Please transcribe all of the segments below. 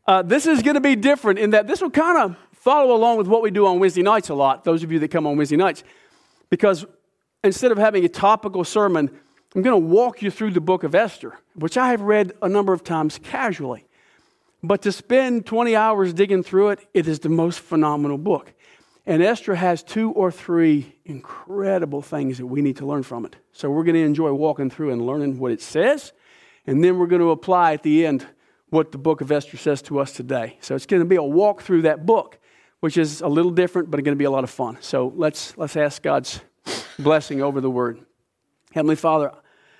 This is going to be different in that this will kind of follow along with what we do on Wednesday nights a lot, those of you that come on Wednesday nights, because instead of having a topical sermon, I'm going to walk you through the book of Esther, which I have read a number of times casually. But to spend 20 hours digging through it, it is the most phenomenal book. And Esther has 2 or 3 incredible things that we need to learn from it. So we're going to enjoy walking through and learning what it says, and then we're going to apply at the end what the book of Esther says to us today. So it's going to be a walk through that book, which is a little different, but it's going to be a lot of fun. So let's ask God's blessing over the word. Heavenly Father,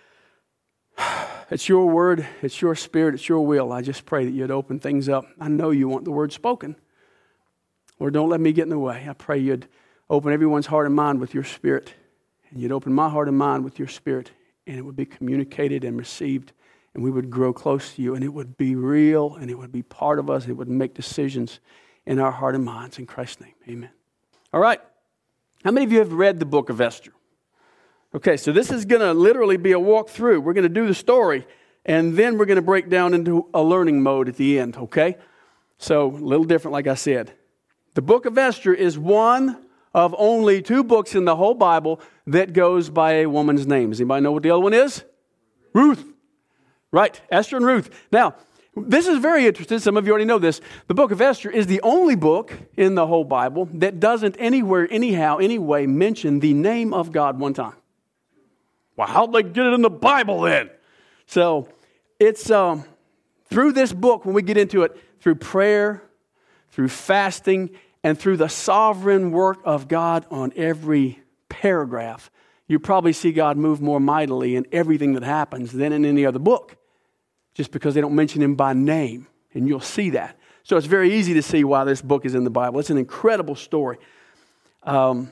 it's your word, it's your spirit, it's your will. I just pray that you'd open things up. I know you want the word spoken. Lord, don't let me get in the way. I pray you'd open everyone's heart and mind with your spirit, and you'd open my heart and mind with your spirit, and it would be communicated and received, and we would grow close to you, and it would be real, and it would be part of us. It would make decisions in our heart and minds. In Christ's name, amen. All right. How many of you have read the book of Esther? Okay, so this is going to literally be a walkthrough. We're going to do the story, and then we're going to break down into a learning mode at the end, okay? So, a little different, like I said. The book of Esther is one of only 2 books in the whole Bible that goes by a woman's name. Does anybody know what the other one is? Ruth. Right, Esther and Ruth. Now, this is very interesting. Some of you already know this. The book of Esther is the only book in the whole Bible that doesn't anywhere, anyhow, anyway, mention the name of God one time. Well, how'd they get it in the Bible then? So, it's through this book, when we get into it, through prayer, through fasting, and through the sovereign work of God on every paragraph, you probably see God move more mightily in everything that happens than in any other book, just because they don't mention him by name, and you'll see that. So it's very easy to see why this book is in the Bible. It's an incredible story. So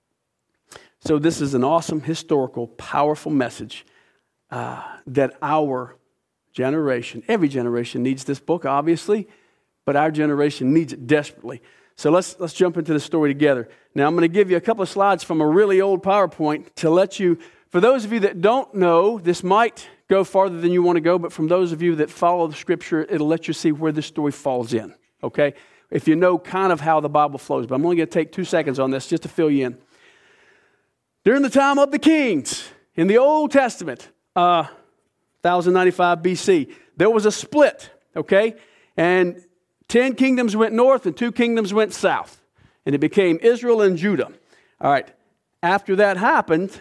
this is an awesome, historical, powerful message that our generation, every generation needs this book, obviously, but our generation needs it desperately. So let's jump into the story together. Now, I'm going to give you a couple of slides from a really old PowerPoint to let you, for those of you that don't know, this might go farther than you want to go, but from those of you that follow the Scripture, it'll let you see where this story falls in, okay? If you know kind of how the Bible flows. But I'm only going to take 2 seconds on this just to fill you in. During the time of the kings, in the Old Testament, 1095 BC, there was a split, okay? And 10 kingdoms went north and 2 kingdoms went south. And it became Israel and Judah. All right. After that happened,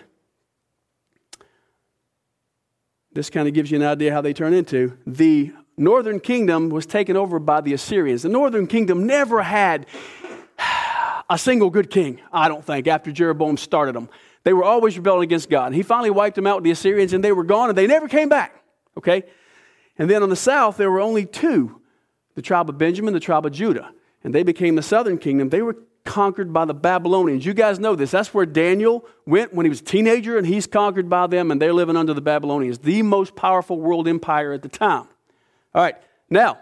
this kind of gives you an idea how they turn into. The northern kingdom was taken over by the Assyrians. The northern kingdom never had a single good king, I don't think, after Jeroboam started them. They were always rebelling against God. And he finally wiped them out with the Assyrians, and they were gone, and they never came back. Okay? And then on the south, there were only 2. The tribe of Benjamin, the tribe of Judah. And they became the southern kingdom. They were conquered by the Babylonians. You guys know this. That's where Daniel went when he was a teenager, and he's conquered by them, and they're living under the Babylonians. The most powerful world empire at the time. All right, now,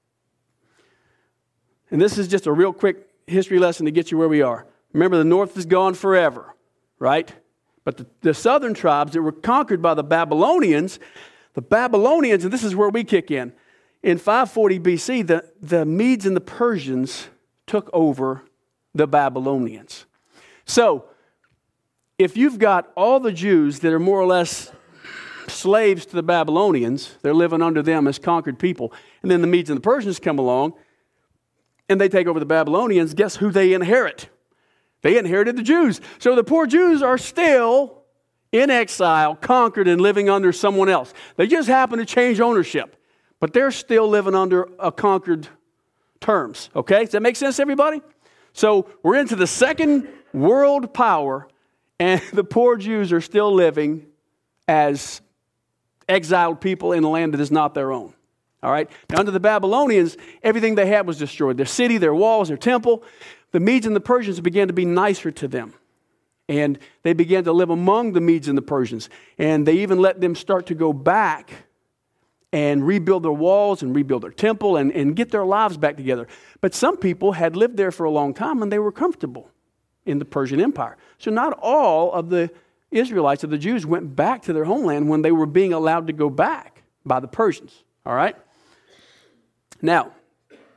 and this is just a real quick history lesson to get you where we are. Remember, the north is gone forever, right? But the southern tribes that were conquered by the Babylonians, and this is where we kick in. In 540 BC, the Medes and the Persians took over the Babylonians. So, if you've got all the Jews that are more or less slaves to the Babylonians, they're living under them as conquered people, and then the Medes and the Persians come along, and they take over the Babylonians, guess who they inherit? They inherited the Jews. So the poor Jews are still in exile, conquered, and living under someone else. They just happen to change ownership. But they're still living under a conquered terms, okay? Does that make sense, everybody? So we're into the second world power, and the poor Jews are still living as exiled people in a land that is not their own, all right? Now, under the Babylonians, everything they had was destroyed. Their city, their walls, their temple. The Medes and the Persians began to be nicer to them, and they began to live among the Medes and the Persians, and they even let them start to go back and rebuild their walls and rebuild their temple and get their lives back together. But some people had lived there for a long time and they were comfortable in the Persian Empire. So not all of the Israelites, of the Jews, went back to their homeland when they were being allowed to go back by the Persians. All right? Now,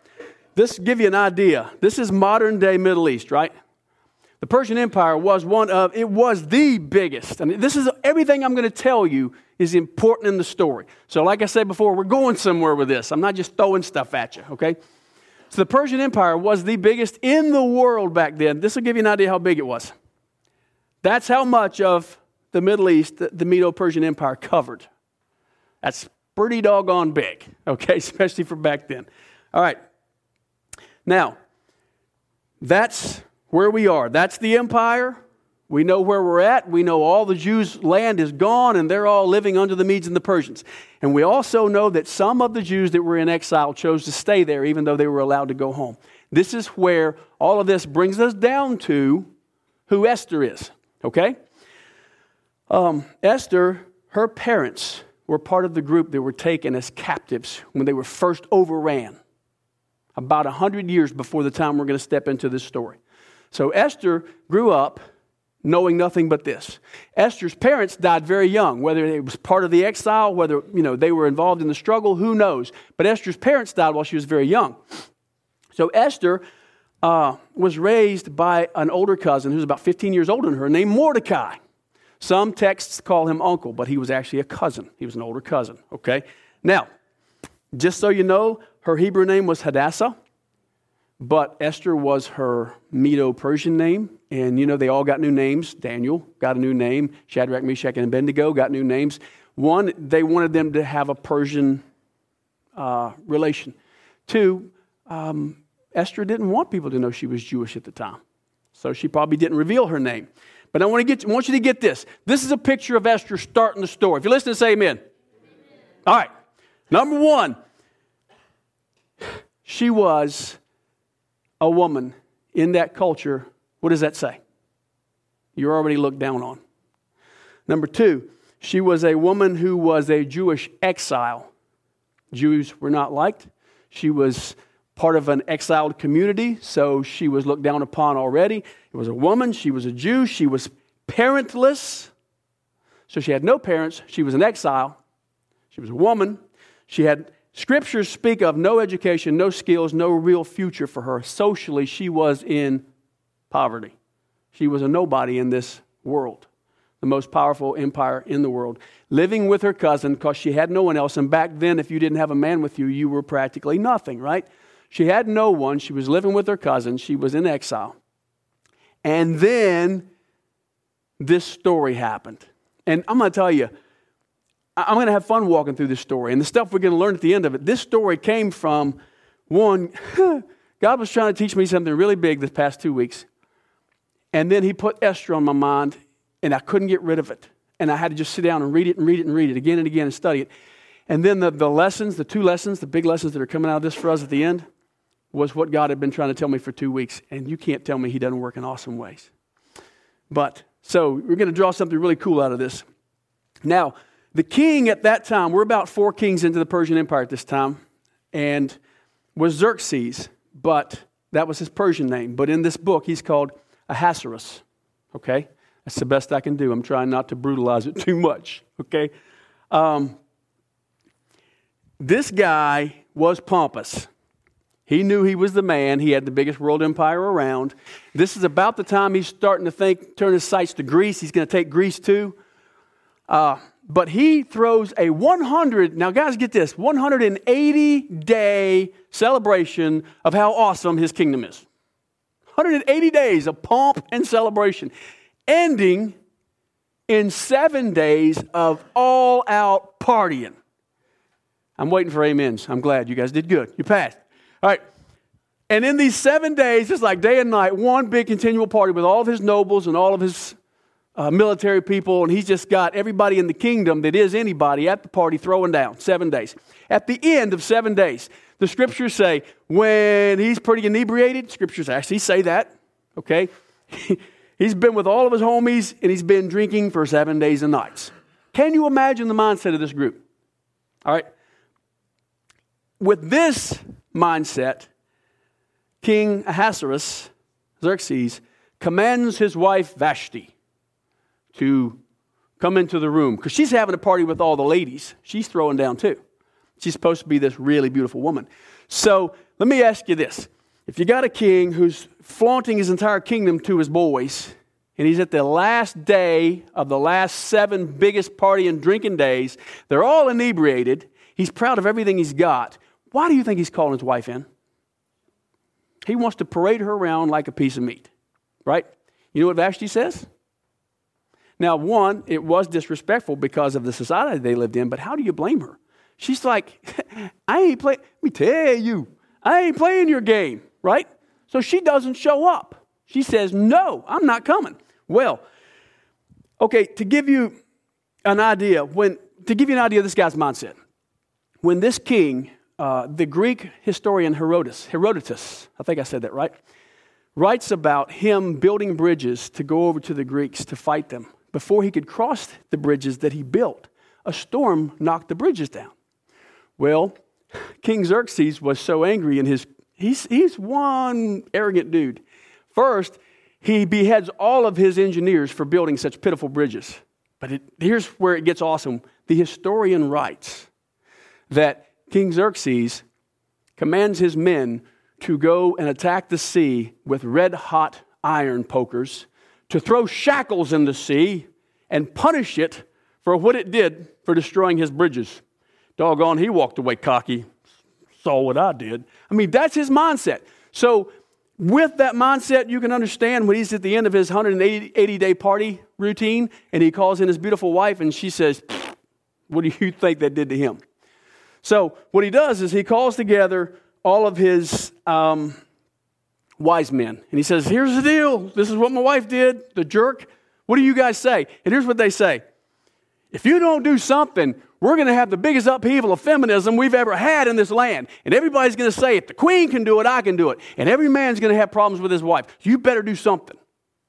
this give you an idea. This is modern day Middle East, right? The Persian Empire was the biggest. And this is everything I'm going to tell you is important in the story. So like I said before, we're going somewhere with this. I'm not just throwing stuff at you, okay? So the Persian Empire was the biggest in the world back then. This will give you an idea how big it was. That's how much of the Middle East the Medo-Persian Empire covered. That's pretty doggone big, okay, especially for back then. All right. Now, that's where we are. That's the empire. We know where we're at. We know all the Jews' land is gone, and they're all living under the Medes and the Persians. And we also know that some of the Jews that were in exile chose to stay there, even though they were allowed to go home. This is where all of this brings us down to who Esther is, okay? Esther, her parents were part of the group that were taken as captives when they were first overran, about 100 years before the time we're going to step into this story. So Esther grew up knowing nothing but this. Esther's parents died very young, whether it was part of the exile, whether they were involved in the struggle, who knows. But Esther's parents died while she was very young. So Esther was raised by an older cousin who's about 15 years older than her, named Mordecai. Some texts call him uncle, but he was actually a cousin. He was an older cousin, okay? Now, just so you know, her Hebrew name was Hadassah. But Esther was her Medo-Persian name. And, they all got new names. Daniel got a new name. Shadrach, Meshach, and Abednego got new names. One, they wanted them to have a Persian relation. Two, Esther didn't want people to know she was Jewish at the time. So she probably didn't reveal her name. But I want you to get this. This is a picture of Esther starting the story. If you're listening, say amen. All right. Number one, she was a woman in that culture. What does that say? You're already looked down on. Number two, she was a woman who was a Jewish exile. Jews were not liked. She was part of an exiled community, so she was looked down upon already. It was a woman. She was a Jew. She was parentless. So she had no parents. She was an exile. She was a woman. She had Scriptures speak of no education, no skills, no real future for her. Socially, she was in poverty. She was a nobody in this world, the most powerful empire in the world, living with her cousin because she had no one else. And back then, if you didn't have a man with you, you were practically nothing, right? She had no one. She was living with her cousin. She was in exile. And then this story happened. And I'm going to tell you, I'm going to have fun walking through this story. And the stuff we're going to learn at the end of it, this story came from one, God was trying to teach me something really big this past 2 weeks. And then he put Esther on my mind, and I couldn't get rid of it. And I had to just sit down and read it and read it and read it again and again and study it. And then the lessons, the two lessons, the big lessons that are coming out of this for us at the end, was what God had been trying to tell me for 2 weeks. And you can't tell me he doesn't work in awesome ways. So we're going to draw something really cool out of this. Now, the king at that time, we're about 4 kings into the Persian Empire at this time, and was Xerxes, but that was his Persian name. But in this book, he's called Ahasuerus, okay? That's the best I can do. I'm trying not to brutalize it too much, okay? This guy was pompous. He knew he was the man. He had the biggest world empire around. This is about the time he's starting to turn his sights to Greece. He's going to take Greece too. But he throws a 180-day celebration of how awesome his kingdom is. 180 days of pomp and celebration, ending in 7 days of all-out partying. I'm waiting for amens. I'm glad. You guys did good. You passed. All right. And in these 7 days, it's like day and night, one big continual party with all of his nobles and all of his military people, and he's just got everybody in the kingdom that is anybody at the party throwing down. 7 days. At the end of 7 days, the Scriptures say when he's pretty inebriated, Scriptures actually say that, okay? He's been with all of his homies, and he's been drinking for 7 days and nights. Can you imagine the mindset of this group? All right. With this mindset, King Ahasuerus, Xerxes, commands his wife Vashti to come into the room because she's having a party with all the ladies. She's throwing down too. She's supposed to be this really beautiful woman. So let me ask you this. If you got a king who's flaunting his entire kingdom to his boys, and he's at the last day of the last 7 biggest party and drinking days, they're all inebriated, he's proud of everything he's got, why do you think he's calling his wife in? He wants to parade her around like a piece of meat, right? You know what Vashti says? Now, one, it was disrespectful because of the society they lived in, but how do you blame her? She's like, I ain't playing your game, right? So she doesn't show up. She says, no, I'm not coming. Well, okay, to give you an idea of this guy's mindset, when this king, the Greek historian Herodotus, I think I said that right, writes about him building bridges to go over to the Greeks to fight them. Before he could cross the bridges that he built, a storm knocked the bridges down. Well, King Xerxes was so angry, and he's one arrogant dude. First, he beheads all of his engineers for building such pitiful bridges. But here's where it gets awesome. The historian writes that King Xerxes commands his men to go and attack the sea with red-hot iron pokers, to throw shackles in the sea and punish it for what it did for destroying his bridges. Doggone, he walked away cocky. Saw what I did. I mean, that's his mindset. So with that mindset, you can understand when he's at the end of his 180-day party routine and he calls in his beautiful wife and she says, what do you think that did to him? So what he does is he calls together all of his wise men. And he says, here's the deal. This is what my wife did, the jerk. What do you guys say? And here's what they say. If you don't do something, we're going to have the biggest upheaval of feminism we've ever had in this land. And everybody's going to say, if the queen can do it, I can do it. And every man's going to have problems with his wife. So you better do something.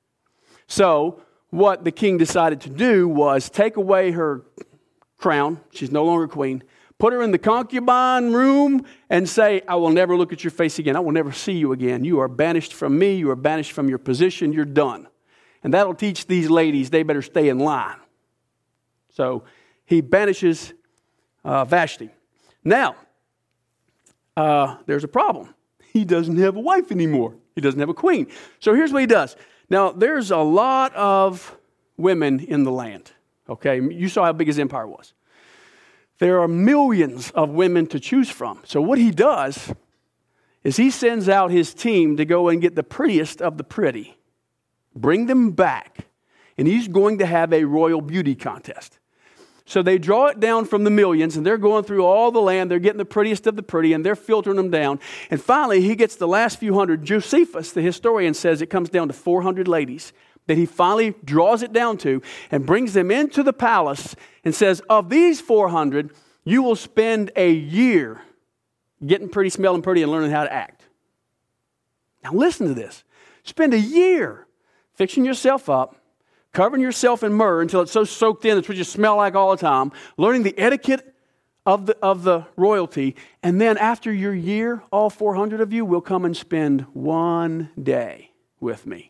So what the king decided to do was take away her crown. She's no longer queen. Put her in the concubine room and say, I will never look at your face again. I will never see you again. You are banished from me. You are banished from your position. You're done. And that'll teach these ladies they better stay in line. So he banishes Vashti. Now, there's a problem. He doesn't have a wife anymore. He doesn't have a queen. So here's what he does. Now, there's a lot of women in the land. Okay, you saw how big his empire was. There are millions of women to choose from. So what he does is he sends out his team to go and get the prettiest of the pretty, bring them back, and he's going to have a royal beauty contest. So they draw it down from the millions, and they're going through all the land. They're getting the prettiest of the pretty, and they're filtering them down. And finally, he gets the last few hundred. Josephus, the historian, says it comes down to 400 ladies that he finally draws it down to and brings them into the palace and says, of these 400, you will spend a year getting pretty, smelling pretty, and learning how to act. Now listen to this. Spend a year fixing yourself up, covering yourself in myrrh until it's so soaked in it's what you smell like all the time, learning the etiquette of the royalty, and then after your year, all 400 of you will come and spend one day with me.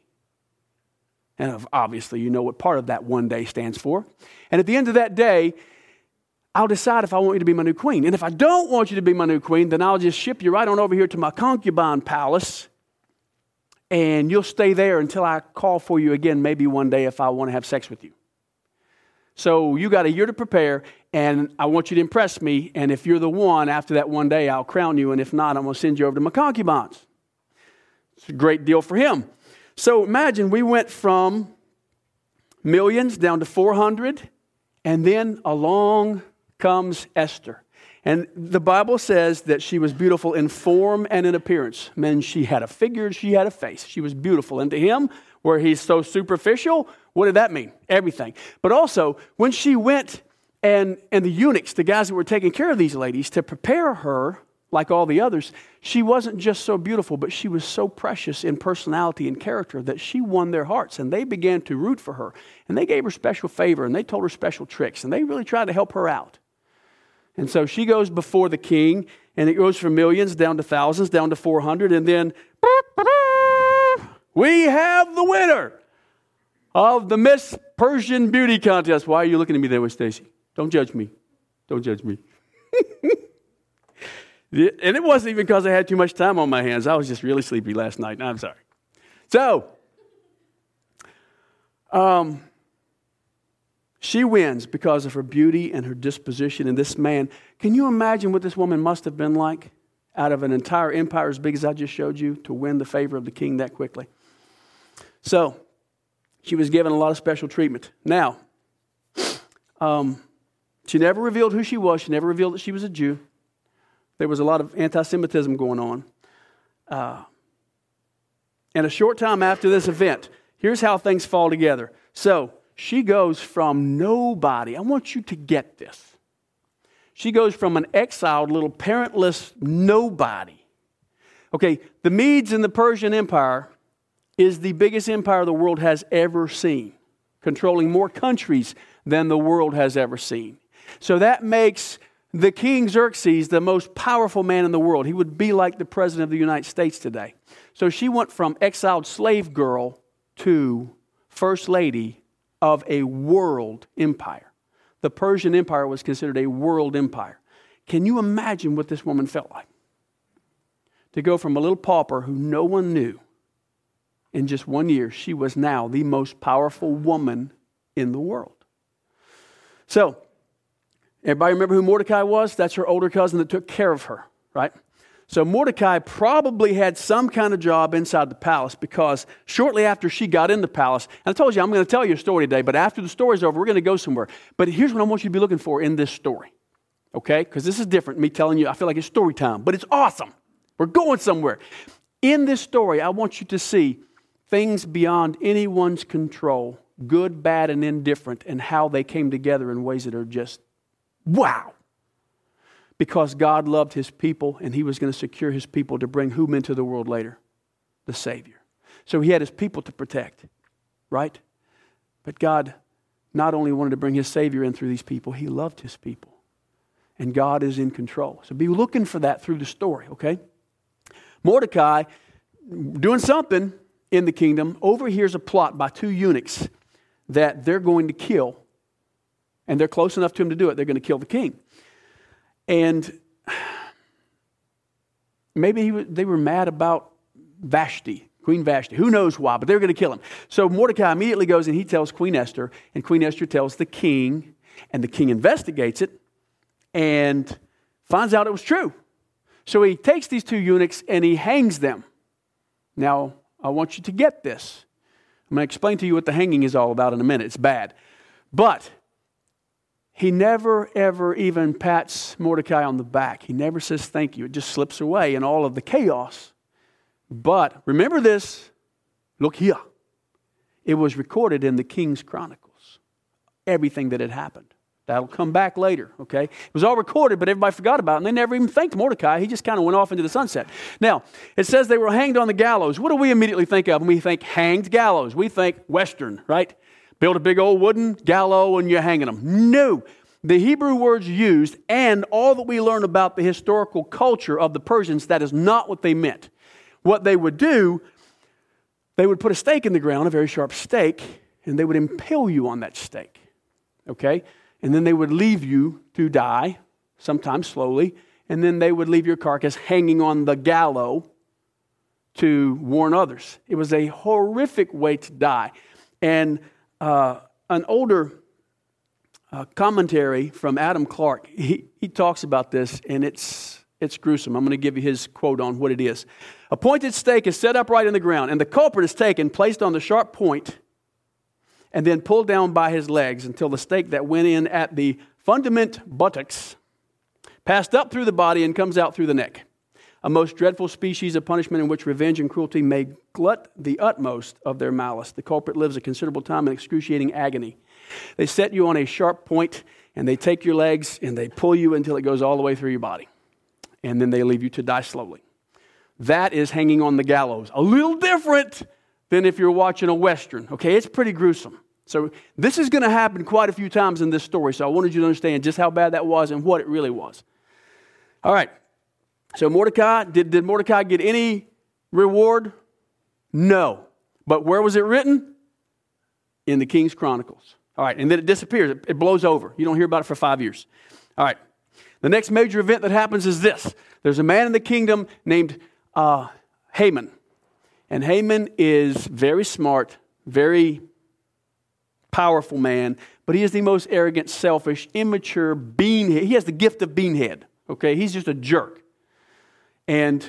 And obviously, you know what part of that one day stands for. And at the end of that day, I'll decide if I want you to be my new queen. And if I don't want you to be my new queen, then I'll just ship you right on over here to my concubine palace. And you'll stay there until I call for you again, maybe one day if I want to have sex with you. So you got a year to prepare, and I want you to impress me. And if you're the one, after that one day, I'll crown you. And if not, I'm going to send you over to my concubines. It's a great deal for him. So imagine we went from millions down to 400, and then along comes Esther. And the Bible says that she was beautiful in form and in appearance. Meant she had a figure, she had a face. She was beautiful. And to him, where he's so superficial, what did that mean? Everything. But also, when she went and the eunuchs, the guys that were taking care of these ladies, to prepare her, like all the others, she wasn't just so beautiful, but she was so precious in personality and character that she won their hearts, and they began to root for her. And they gave her special favor, and they told her special tricks, and they really tried to help her out. And so she goes before the king, and it goes from millions down to thousands, down to 400, and then we have the winner of the Miss Persian Beauty Contest. Why are you looking at me that way, Stacy? Don't judge me. Don't judge me. And it wasn't even because I had too much time on my hands. I was just really sleepy last night. I'm sorry. So, she wins because of her beauty and her disposition. And this man, can you imagine what this woman must have been like out of an entire empire as big as I just showed you to win the favor of the king that quickly? So, she was given a lot of special treatment. Now, she never revealed who she was. She never revealed that she was a Jew. There was a lot of anti-Semitism going on. And a short time after this event, here's how things fall together. So, she goes from nobody. I want you to get this. She goes from an exiled little parentless nobody. Okay, the Medes in the Persian Empire is the biggest empire the world has ever seen, controlling more countries than the world has ever seen. So that makes the King Xerxes the most powerful man in the world. He would be like the President of the United States today. So she went from exiled slave girl to First Lady of a world empire. The Persian Empire was considered a world empire. Can you imagine what this woman felt like? To go from a little pauper who no one knew, in just 1 year, she was now the most powerful woman in the world. So, everybody remember who Mordecai was? That's her older cousin that took care of her, right? So Mordecai probably had some kind of job inside the palace because shortly after she got in the palace, and I told you I'm going to tell you a story today, but after the story's over, we're going to go somewhere. But here's what I want you to be looking for in this story, okay? Because this is different, me telling you, I feel like it's story time, but it's awesome. We're going somewhere. In this story, I want you to see things beyond anyone's control, good, bad, and indifferent, and how they came together in ways that are just, wow. Because God loved His people, and He was going to secure His people to bring whom into the world later? The Savior. So He had His people to protect, right? But God not only wanted to bring His Savior in through these people, He loved His people. And God is in control. So be looking for that through the story, okay? Mordecai, doing something in the kingdom, overhears a plot by two eunuchs that they're going to kill, and they're close enough to him to do it. They're going to kill the king. And maybe they were mad about Vashti, Queen Vashti. Who knows why, but they're going to kill him. So Mordecai immediately goes and he tells Queen Esther, and Queen Esther tells the king, and the king investigates it and finds out it was true. So he takes these two eunuchs and he hangs them. Now, I want you to get this. I'm going to explain to you what the hanging is all about in a minute. It's bad. But he never, ever even pats Mordecai on the back. He never says thank you. It just slips away in all of the chaos. But remember this. Look here. It was recorded in the King's Chronicles. Everything that had happened. That'll come back later, okay? It was all recorded, but everybody forgot about it, and they never even thanked Mordecai. He just kind of went off into the sunset. Now, it says they were hanged on the gallows. What do we immediately think of when we think hanged gallows? We think Western, right? Build a big old wooden gallows and you're hanging them. No. The Hebrew words used and all that we learn about the historical culture of the Persians, that is not what they meant. What they would do, they would put a stake in the ground, a very sharp stake, and they would impale you on that stake, okay? And then they would leave you to die, sometimes slowly, and then they would leave your carcass hanging on the gallows to warn others. It was a horrific way to die. And an older commentary from Adam Clark, he talks about this, and it's gruesome. I'm going to give you his quote on what it is. A pointed stake is set upright in the ground, and the culprit is taken, placed on the sharp point, and then pulled down by his legs until the stake that went in at the fundament buttocks passed up through the body and comes out through the neck. A most dreadful species of punishment in which revenge and cruelty may glut the utmost of their malice. The culprit lives a considerable time in excruciating agony. They set you on a sharp point, and they take your legs, and they pull you until it goes all the way through your body. And then they leave you to die slowly. That is hanging on the gallows. A little different than if you're watching a Western. Okay, it's pretty gruesome. So this is going to happen quite a few times in this story. So I wanted you to understand just how bad that was and what it really was. All right. So Mordecai, did Mordecai get any reward? No. But where was it written? In the King's Chronicles. All right. And then it disappears. It blows over. You don't hear about it for 5 years. All right. The next major event that happens is this. There's a man in the kingdom named Haman. And Haman is very smart, very powerful man, but he is the most arrogant, selfish, immature beanhead. He has the gift of beanhead, okay? He's just a jerk. And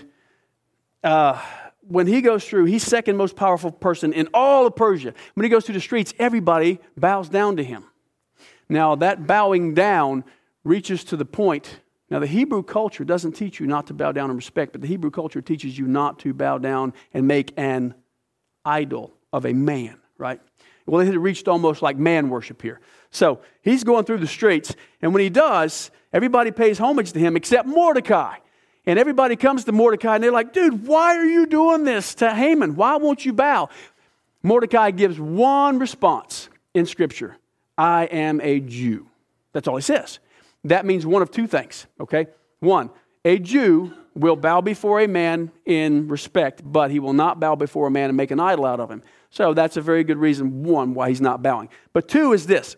when he goes through, he's second most powerful person in all of Persia. When he goes through the streets, everybody bows down to him. Now, that bowing down reaches to the point. Now, the Hebrew culture doesn't teach you not to bow down in respect, but the Hebrew culture teaches you not to bow down and make an idol of a man, right? Well, it had reached almost like man worship here. So he's going through the streets, and when he does, everybody pays homage to him except Mordecai. And everybody comes to Mordecai, and they're like, dude, why are you doing this to Haman? Why won't you bow? Mordecai gives one response in Scripture. I am a Jew. That's all he says. That means one of two things, okay? One, a Jew will bow before a man in respect, but he will not bow before a man and make an idol out of him. So that's a very good reason, one, why he's not bowing. But two is this.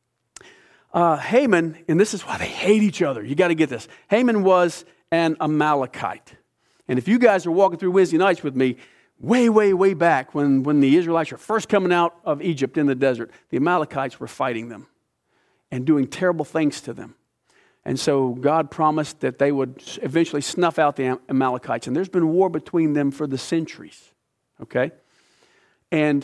Haman, and this is why they hate each other. You got to get this. Haman was an Amalekite. And if you guys are walking through Wednesday nights with me, way, way, way back when the Israelites were first coming out of Egypt in the desert, the Amalekites were fighting them and doing terrible things to them. And so God promised that they would eventually snuff out the Amalekites. And there's been war between them for the centuries. Okay? And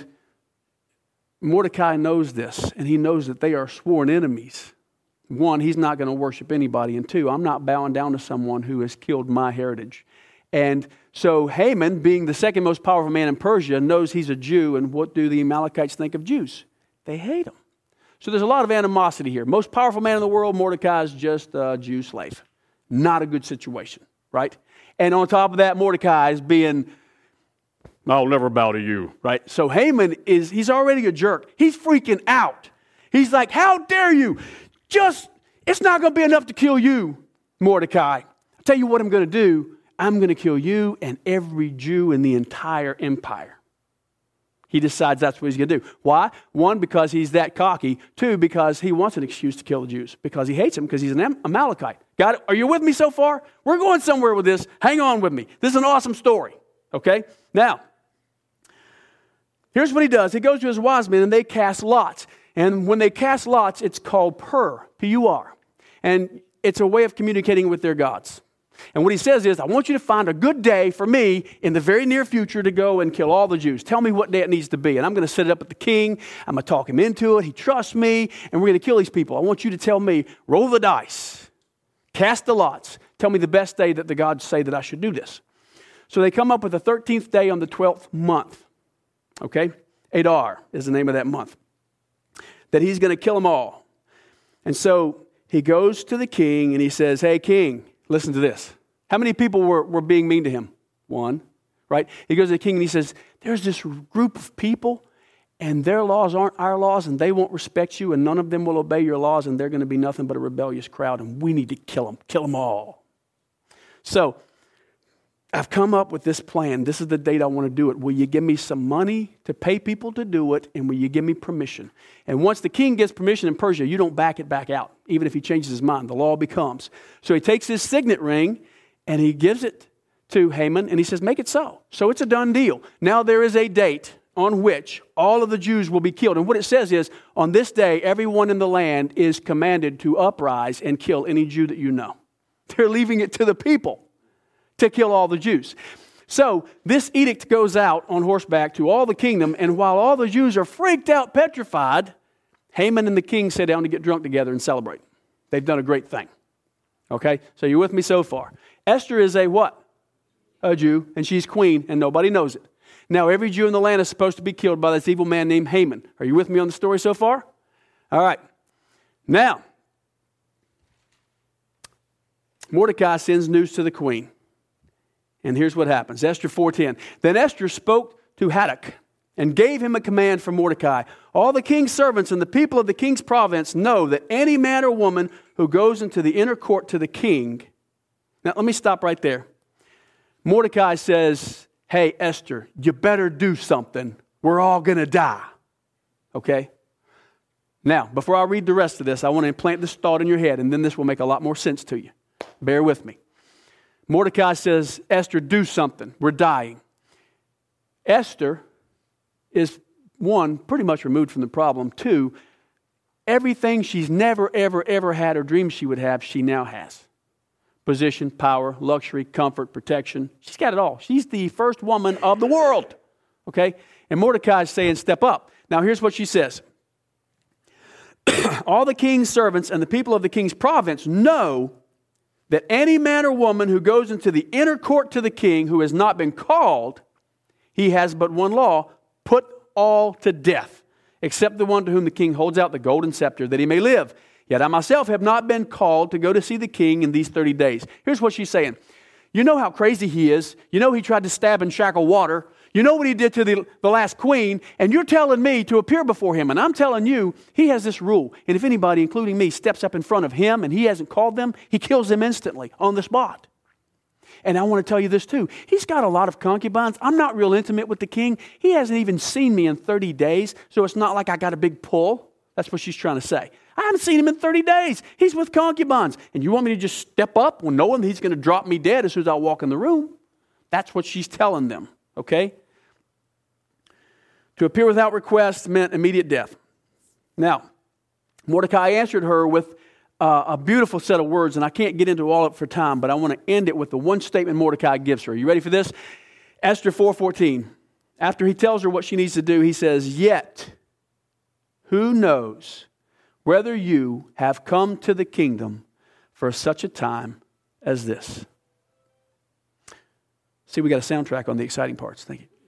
Mordecai knows this, and he knows that they are sworn enemies. One, he's not going to worship anybody. And two, I'm not bowing down to someone who has killed my heritage. And so Haman, being the second most powerful man in Persia, knows he's a Jew. And what do the Amalekites think of Jews? They hate him. So there's a lot of animosity here. Most powerful man in the world, Mordecai is just a Jew slave. Not a good situation, right? And on top of that, Mordecai is being, I'll never bow to you, right? So Haman he's already a jerk. He's freaking out. He's like, how dare you? It's not going to be enough to kill you, Mordecai. I'll tell you what I'm going to do. I'm going to kill you and every Jew in the entire empire. He decides that's what he's going to do. Why? One, because he's that cocky. Two, because he wants an excuse to kill the Jews. Because he hates them, because he's an Amalekite. Got it? Are you with me so far? We're going somewhere with this. Hang on with me. This is an awesome story. Okay? Now, here's what he does. He goes to his wise men and they cast lots. And when they cast lots, it's called Pur, P-U-R. And it's a way of communicating with their gods. And what he says is, I want you to find a good day for me in the very near future to go and kill all the Jews. Tell me what day it needs to be. And I'm going to set it up with the king. I'm going to talk him into it. He trusts me. And we're going to kill these people. I want you to tell me, roll the dice. Cast the lots. Tell me the best day that the gods say that I should do this. So they come up with the 13th day on the 12th month. Okay? Adar is the name of that month. That he's going to kill them all. And so he goes to the king and he says, hey, king, listen to this. How many people were being mean to him? One, right? He goes to the king and he says, there's this group of people and their laws aren't our laws and they won't respect you and none of them will obey your laws and they're going to be nothing but a rebellious crowd and we need to kill them all. So I've come up with this plan. This is the date I want to do it. Will you give me some money to pay people to do it and will you give me permission? And once the king gets permission in Persia, you don't back it back out, even if he changes his mind. The law becomes. So he takes his signet ring and he gives it to Haman and he says, make it so. So it's a done deal. Now there is a date on which all of the Jews will be killed. And what it says is, on this day, everyone in the land is commanded to uprise and kill any Jew that you know. They're leaving it to the people to kill all the Jews. So this edict goes out on horseback to all the kingdom, and while all the Jews are freaked out, petrified, Haman and the king sit down to get drunk together and celebrate. They've done a great thing. Okay? So you're with me so far. Esther is a what? A Jew, and she's queen, and nobody knows it. Now every Jew in the land is supposed to be killed by this evil man named Haman. Are you with me on the story so far? All right. Now, Mordecai sends news to the queen. And here's what happens. Esther 4:10. Then Esther spoke to Haddock and gave him a command for Mordecai. All the king's servants and the people of the king's province know that any man or woman who goes into the inner court to the king. Now, let me stop right there. Mordecai says, hey, Esther, you better do something. We're all going to die. Okay? Now, before I read the rest of this, I want to implant this thought in your head, and then this will make a lot more sense to you. Bear with me. Mordecai says, Esther, do something. We're dying. Esther is, one, pretty much removed from the problem. Two, everything she's never, ever, ever had or dreamed she would have, she now has. Position, power, luxury, comfort, protection. She's got it all. She's the first woman of the world. Okay? And Mordecai is saying, step up. Now here's what she says. All the king's servants and the people of the king's province know that any man or woman who goes into the inner court to the king who has not been called, he has but one law, put all to death, except the one to whom the king holds out the golden scepter, that he may live. Yet I myself have not been called to go to see the king in these 30 days. Here's what she's saying. You know how crazy he is. You know he tried to stab and shackle water. You know what he did to the last queen. And you're telling me to appear before him. And I'm telling you, he has this rule. And if anybody, including me, steps up in front of him and he hasn't called them, he kills them instantly on the spot. And I want to tell you this too. He's got a lot of concubines. I'm not real intimate with the king. He hasn't even seen me in 30 days. So it's not like I got a big pull. That's what she's trying to say. I haven't seen him in 30 days. He's with concubines. And you want me to just step up when knowing he's going to drop me dead as soon as I walk in the room? That's what she's telling them. Okay? To appear without request meant immediate death. Now, Mordecai answered her with a beautiful set of words, and I can't get into all of it for time, but I want to end it with the one statement Mordecai gives her. Are you ready for this? Esther 4:14. After he tells her what she needs to do, he says, "Yet, who knows whether you have come to the kingdom for such a time as this?" See, we got a soundtrack on the exciting parts. Thank you.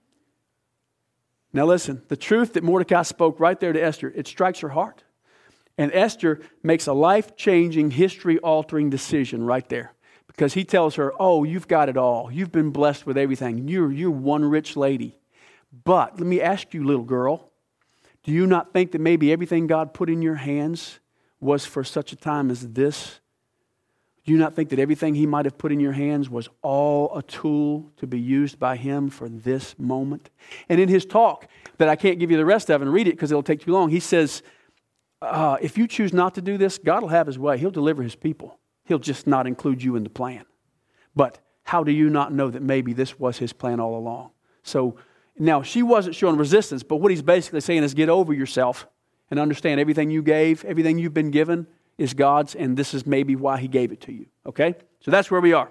Now listen, the truth that Mordecai spoke right there to Esther, it strikes her heart. And Esther makes a life-changing, history-altering decision right there. Because he tells her, oh, you've got it all. You've been blessed with everything. You're one rich lady. But let me ask you, little girl, do you not think that maybe everything God put in your hands was for such a time as this? Do you not think that everything He might have put in your hands was all a tool to be used by Him for this moment? And in his talk, that I can't give you the rest of and read it because it'll take too long, he says, if you choose not to do this, God will have His way. He'll deliver His people. He'll just not include you in the plan. But how do you not know that maybe this was His plan all along? So now she wasn't showing resistance, but what he's basically saying is get over yourself and understand everything you gave, everything you've been given is God's, and this is maybe why He gave it to you. Okay? So that's where we are.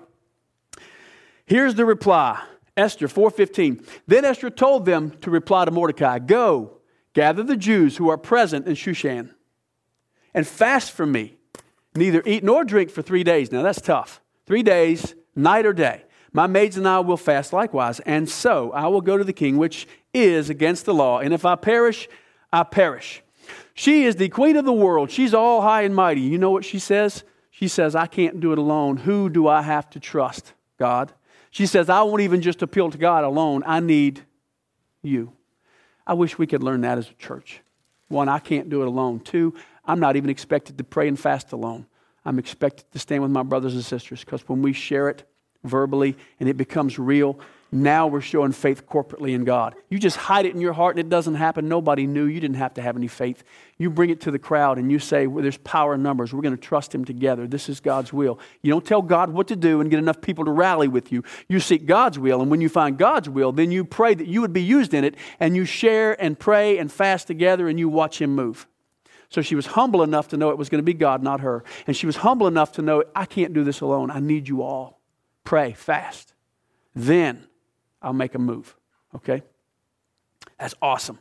Here's the reply. Esther 4:15. Then Esther told them to reply to Mordecai, "Go, gather the Jews who are present in Shushan, and fast from me. Neither eat nor drink for 3 days." Now that's tough. 3 days, night or day. "My maids and I will fast likewise, and so I will go to the king, which is against the law. And if I perish, I perish. She is the queen of the world. She's all high and mighty." You know what she says? She says, "I can't do it alone. Who do I have to trust? God." She says, "I won't even just appeal to God alone. I need you." I wish we could learn that as a church. One, I can't do it alone. Two, I'm not even expected to pray and fast alone. I'm expected to stand with my brothers and sisters, because when we share it verbally and it becomes real, now we're showing faith corporately in God. You just hide it in your heart and it doesn't happen. Nobody knew. You didn't have to have any faith. You bring it to the crowd and you say, well, there's power in numbers. We're going to trust Him together. This is God's will. You don't tell God what to do and get enough people to rally with you. You seek God's will, and when you find God's will, then you pray that you would be used in it, and you share and pray and fast together, and you watch Him move. So she was humble enough to know it was going to be God, not her. And she was humble enough to know, I can't do this alone. I need you all. Pray, fast. Then I'll make a move. Okay? That's awesome.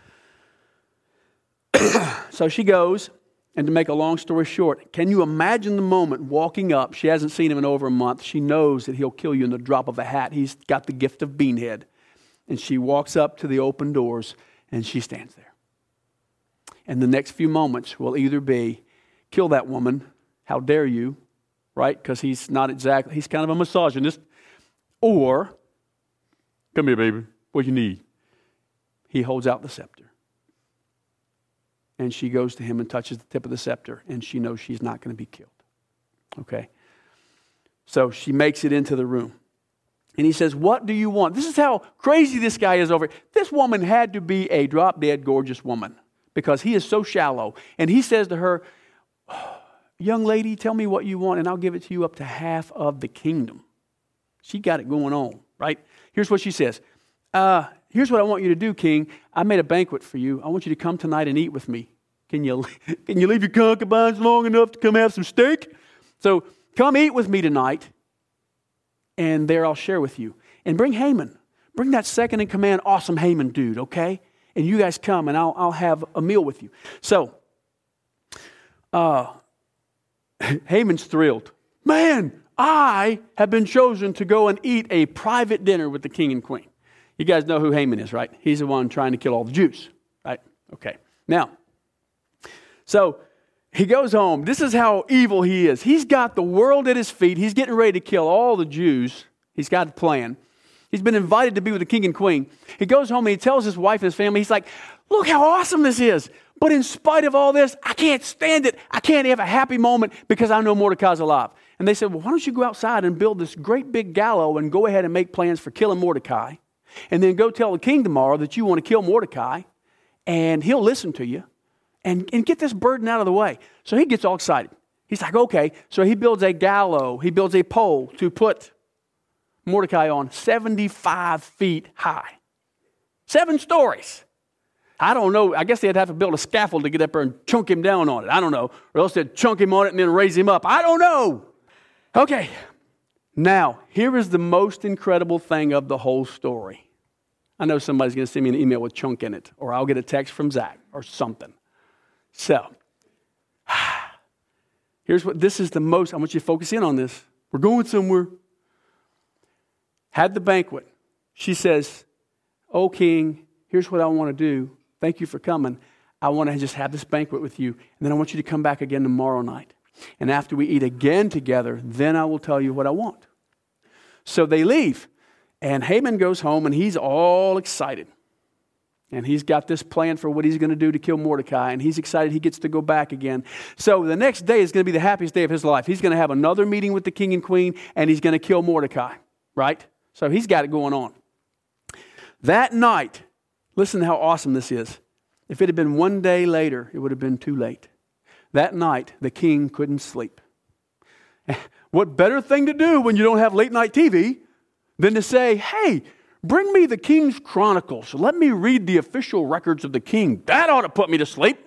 So she goes, and to make a long story short, can you imagine the moment walking up? She hasn't seen him in over a month. She knows that he'll kill you in the drop of a hat. He's got the gift of beanhead. And she walks up to the open doors, and she stands there. And the next few moments will either be, kill that woman, how dare you, right? Because he's not exactly, he's kind of a misogynist. Or, come here, baby, what you need? He holds out the scepter. And she goes to him and touches the tip of the scepter, and she knows she's not going to be killed. Okay? So she makes it into the room. And he says, what do you want? This is how crazy this guy is over here. This woman had to be a drop-dead gorgeous woman, because he is so shallow. And he says to her, young lady, tell me what you want, and I'll give it to you up to half of the kingdom. She got it going on, right? Here's what she says. Here's what I want you to do, king. I made a banquet for you. I want you to come tonight and eat with me. Can you leave your concubines long enough to come have some steak? So come eat with me tonight, and there I'll share with you. And bring Haman. Bring that second in command, awesome Haman dude, okay? And you guys come, and I'll have a meal with you. So, Haman's thrilled. Man, I have been chosen to go and eat a private dinner with the king and queen. You guys know who Haman is, right? He's the one trying to kill all the Jews, right? Okay. Now, so he goes home. This is how evil he is. He's got the world at his feet. He's getting ready to kill all the Jews. He's got a plan. He's been invited to be with the king and queen. He goes home and he tells his wife and his family, he's like, look how awesome this is. But in spite of all this, I can't stand it. I can't have a happy moment because I know Mordecai's alive. And they said, well, why don't you go outside and build this great big gallows and go ahead and make plans for killing Mordecai. And then go tell the king tomorrow that you want to kill Mordecai. And he'll listen to you. And get this burden out of the way. So he gets all excited. He's like, okay. So he builds a gallows. He builds a pole to put Mordecai on 75 feet high. 7 stories. I don't know. I guess they'd have to build a scaffold to get up there and chunk him down on it. I don't know. Or else they'd chunk him on it and then raise him up. I don't know. Okay. Now, here is the most incredible thing of the whole story. I know somebody's going to send me an email with chunk in it. Or I'll get a text from Zach or something. So, this is the most, I want you to focus in on this. We're going somewhere. Had the banquet. She says, oh, king, here's what I want to do. Thank you for coming. I want to just have this banquet with you. And then I want you to come back again tomorrow night. And after we eat again together, then I will tell you what I want. So they leave. And Haman goes home and he's all excited. And he's got this plan for what he's going to do to kill Mordecai. And he's excited he gets to go back again. So the next day is going to be the happiest day of his life. He's going to have another meeting with the king and queen. And he's going to kill Mordecai. Right? So he's got it going on. That night, listen to how awesome this is. If it had been one day later, it would have been too late. That night, the king couldn't sleep. What better thing to do when you don't have late night TV than to say, hey, bring me the King's Chronicles. Let me read the official records of the king. That ought to put me to sleep.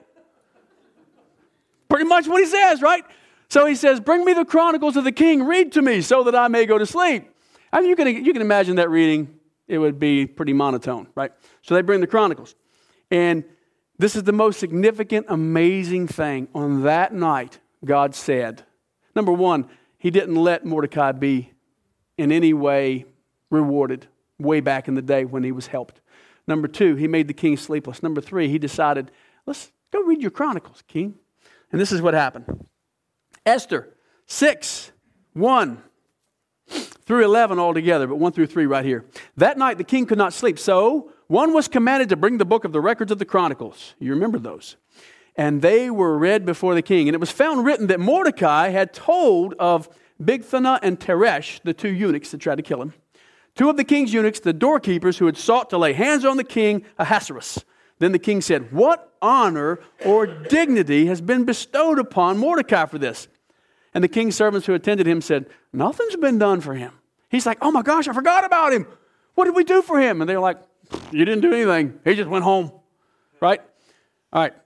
Pretty much what he says, right? So he says, bring me the Chronicles of the king. Read to me so that I may go to sleep. I mean, you can imagine that reading. It would be pretty monotone, right? So they bring the Chronicles. And this is the most significant, amazing thing. On that night, God said, number one, he didn't let Mordecai be in any way rewarded way back in the day when he was helped. Number two, he made the king sleepless. Number three, he decided, let's go read your Chronicles, king. And this is what happened. Esther 6, 1 through 11 altogether, but 1 through 3 right here. That night the king could not sleep, so one was commanded to bring the book of the records of the Chronicles. You remember those. And they were read before the king. And it was found written that Mordecai had told of Bigthana and Teresh, the 2 eunuchs that tried to kill him. 2 of the king's eunuchs, the doorkeepers who had sought to lay hands on the king Ahasuerus. Then the king said, what honor or dignity has been bestowed upon Mordecai for this? And the king's servants who attended him said, nothing's been done for him. He's like, oh my gosh, I forgot about him. What did we do for him? And they're like, you didn't do anything. He just went home. Right? All right.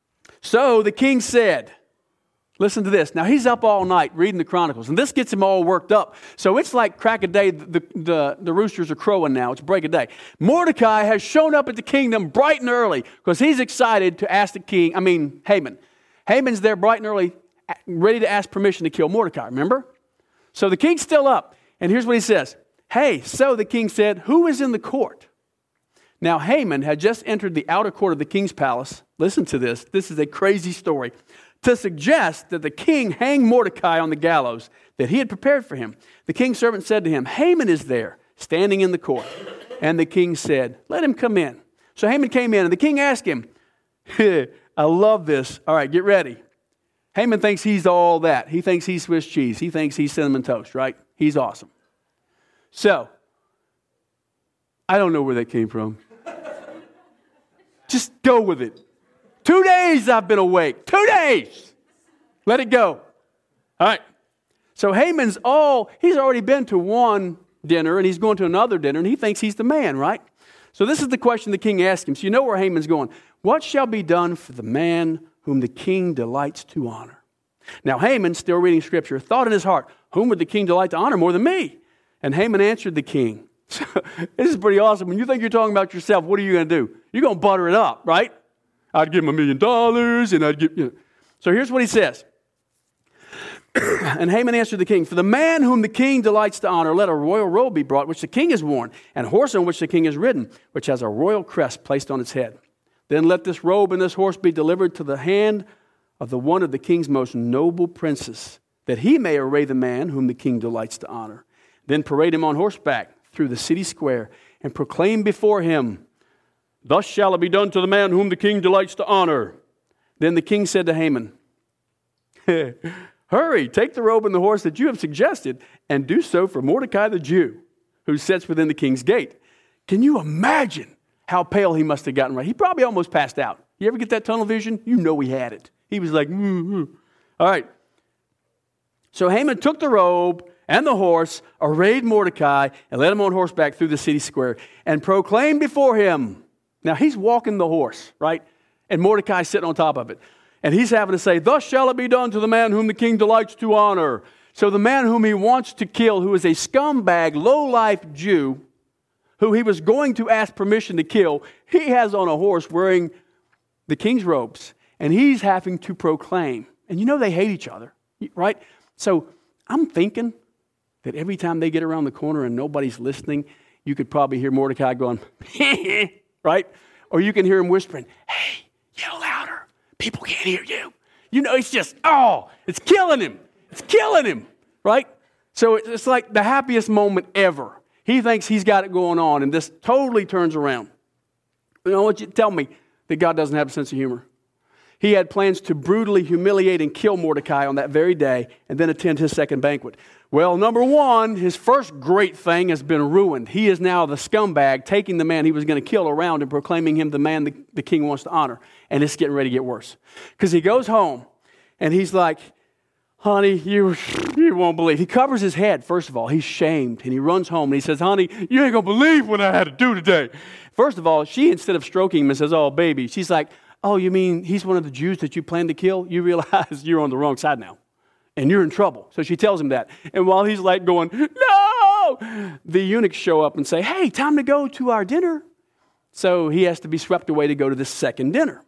So the king said, listen to this. Now he's up all night reading the Chronicles, and this gets him all worked up. So it's like crack a day. The roosters are crowing now. It's break of day. Mordecai has shown up at the kingdom bright and early because he's excited to ask Haman. Haman's there bright and early, ready to ask permission to kill Mordecai. Remember? So the king's still up, and here's what he says. Hey, so the king said, who is in the court? Now Haman had just entered the outer court of the king's palace. Listen to this. This is a crazy story. To suggest that the king hang Mordecai on the gallows that he had prepared for him. The king's servant said to him, Haman is there, standing in the court. And the king said, let him come in. So Haman came in, and the king asked him, I love this. All right, get ready. Haman thinks he's all that. He thinks he's Swiss cheese. He thinks he's cinnamon toast, right? He's awesome. So, I don't know where that came from. Just go with it. 2 days I've been awake. 2 days. Let it go. All right. So Haman's he's already been to one dinner and he's going to another dinner and he thinks he's the man, right? So this is the question the king asked him. So you know where Haman's going. What shall be done for the man whom the king delights to honor? Now Haman, still reading scripture, thought in his heart, whom would the king delight to honor more than me? And Haman answered the king. So, this is pretty awesome. When you think you're talking about yourself, what are you going to do? You're going to butter it up, right? I'd give him $1 million and I'd give, So here's what he says. And Haman answered the king, for the man whom the king delights to honor, let a royal robe be brought, which the king has worn, and a horse on which the king is ridden, which has a royal crest placed on its head. Then let this robe and this horse be delivered to the hand of the one of the king's most noble princes, that he may array the man whom the king delights to honor. Then parade him on horseback through the city square, and proclaim before him, thus shall it be done to the man whom the king delights to honor. Then the king said to Haman, hurry, take the robe and the horse that you have suggested, and do so for Mordecai the Jew, who sits within the king's gate. Can you imagine how pale he must have gotten? Right? He probably almost passed out. You ever get that tunnel vision? You know he had it. He was like, All right. So Haman took the robe and the horse, arrayed Mordecai, and led him on horseback through the city square, and proclaimed before him. Now he's walking the horse, right? And Mordecai's sitting on top of it. And he's having to say, thus shall it be done to the man whom the king delights to honor. So the man whom he wants to kill, who is a scumbag, low-life Jew, who he was going to ask permission to kill, he has on a horse wearing the king's robes. And he's having to proclaim. And you know they hate each other, right? So I'm thinking that every time they get around the corner and nobody's listening, you could probably hear Mordecai going, right? Or you can hear him whispering, hey, yell louder. People can't hear you. You know, it's just, it's killing him. It's killing him, right? So it's like the happiest moment ever. He thinks he's got it going on, and this totally turns around. You know what? You tell me that God doesn't have a sense of humor. He had plans to brutally humiliate and kill Mordecai on that very day and then attend his second banquet. Well, number one, his first great thing has been ruined. He is now the scumbag, taking the man he was going to kill around and proclaiming him the man the king wants to honor. And it's getting ready to get worse. Because he goes home and he's like, honey, you won't believe. He covers his head, first of all. He's shamed. And he runs home and he says, honey, you ain't going to believe what I had to do today. First of all, she, instead of stroking him and says, oh, baby, she's like, oh, you mean he's one of the Jews that you plan to kill? You realize you're on the wrong side now. And you're in trouble. So she tells him that. And while he's like going, no! The eunuchs show up and say, hey, time to go to our dinner. So he has to be swept away to go to this second dinner.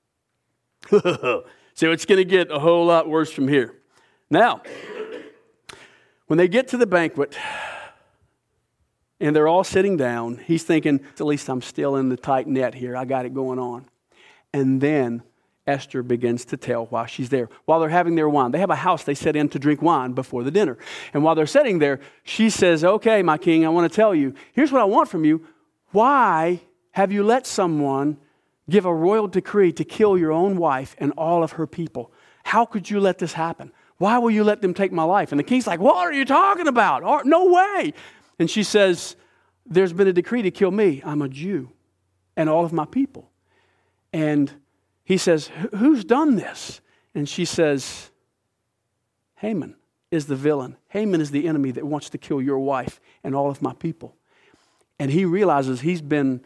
So it's going to get a whole lot worse from here. Now, when they get to the banquet and they're all sitting down, he's thinking, at least I'm still in the tight net here. I got it going on. And then Esther begins to tell while she's there. While they're having their wine. They have a house they sit in to drink wine before the dinner. And while they're sitting there, she says, okay, my king, I want to tell you, here's what I want from you. Why have you let someone give a royal decree to kill your own wife and all of her people? How could you let this happen? Why will you let them take my life? And the king's like, what are you talking about? No way. And she says, there's been a decree to kill me. I'm a Jew and all of my people. And he says, who's done this? And she says, Haman is the villain. Haman is the enemy that wants to kill your wife and all of my people. And he realizes he's been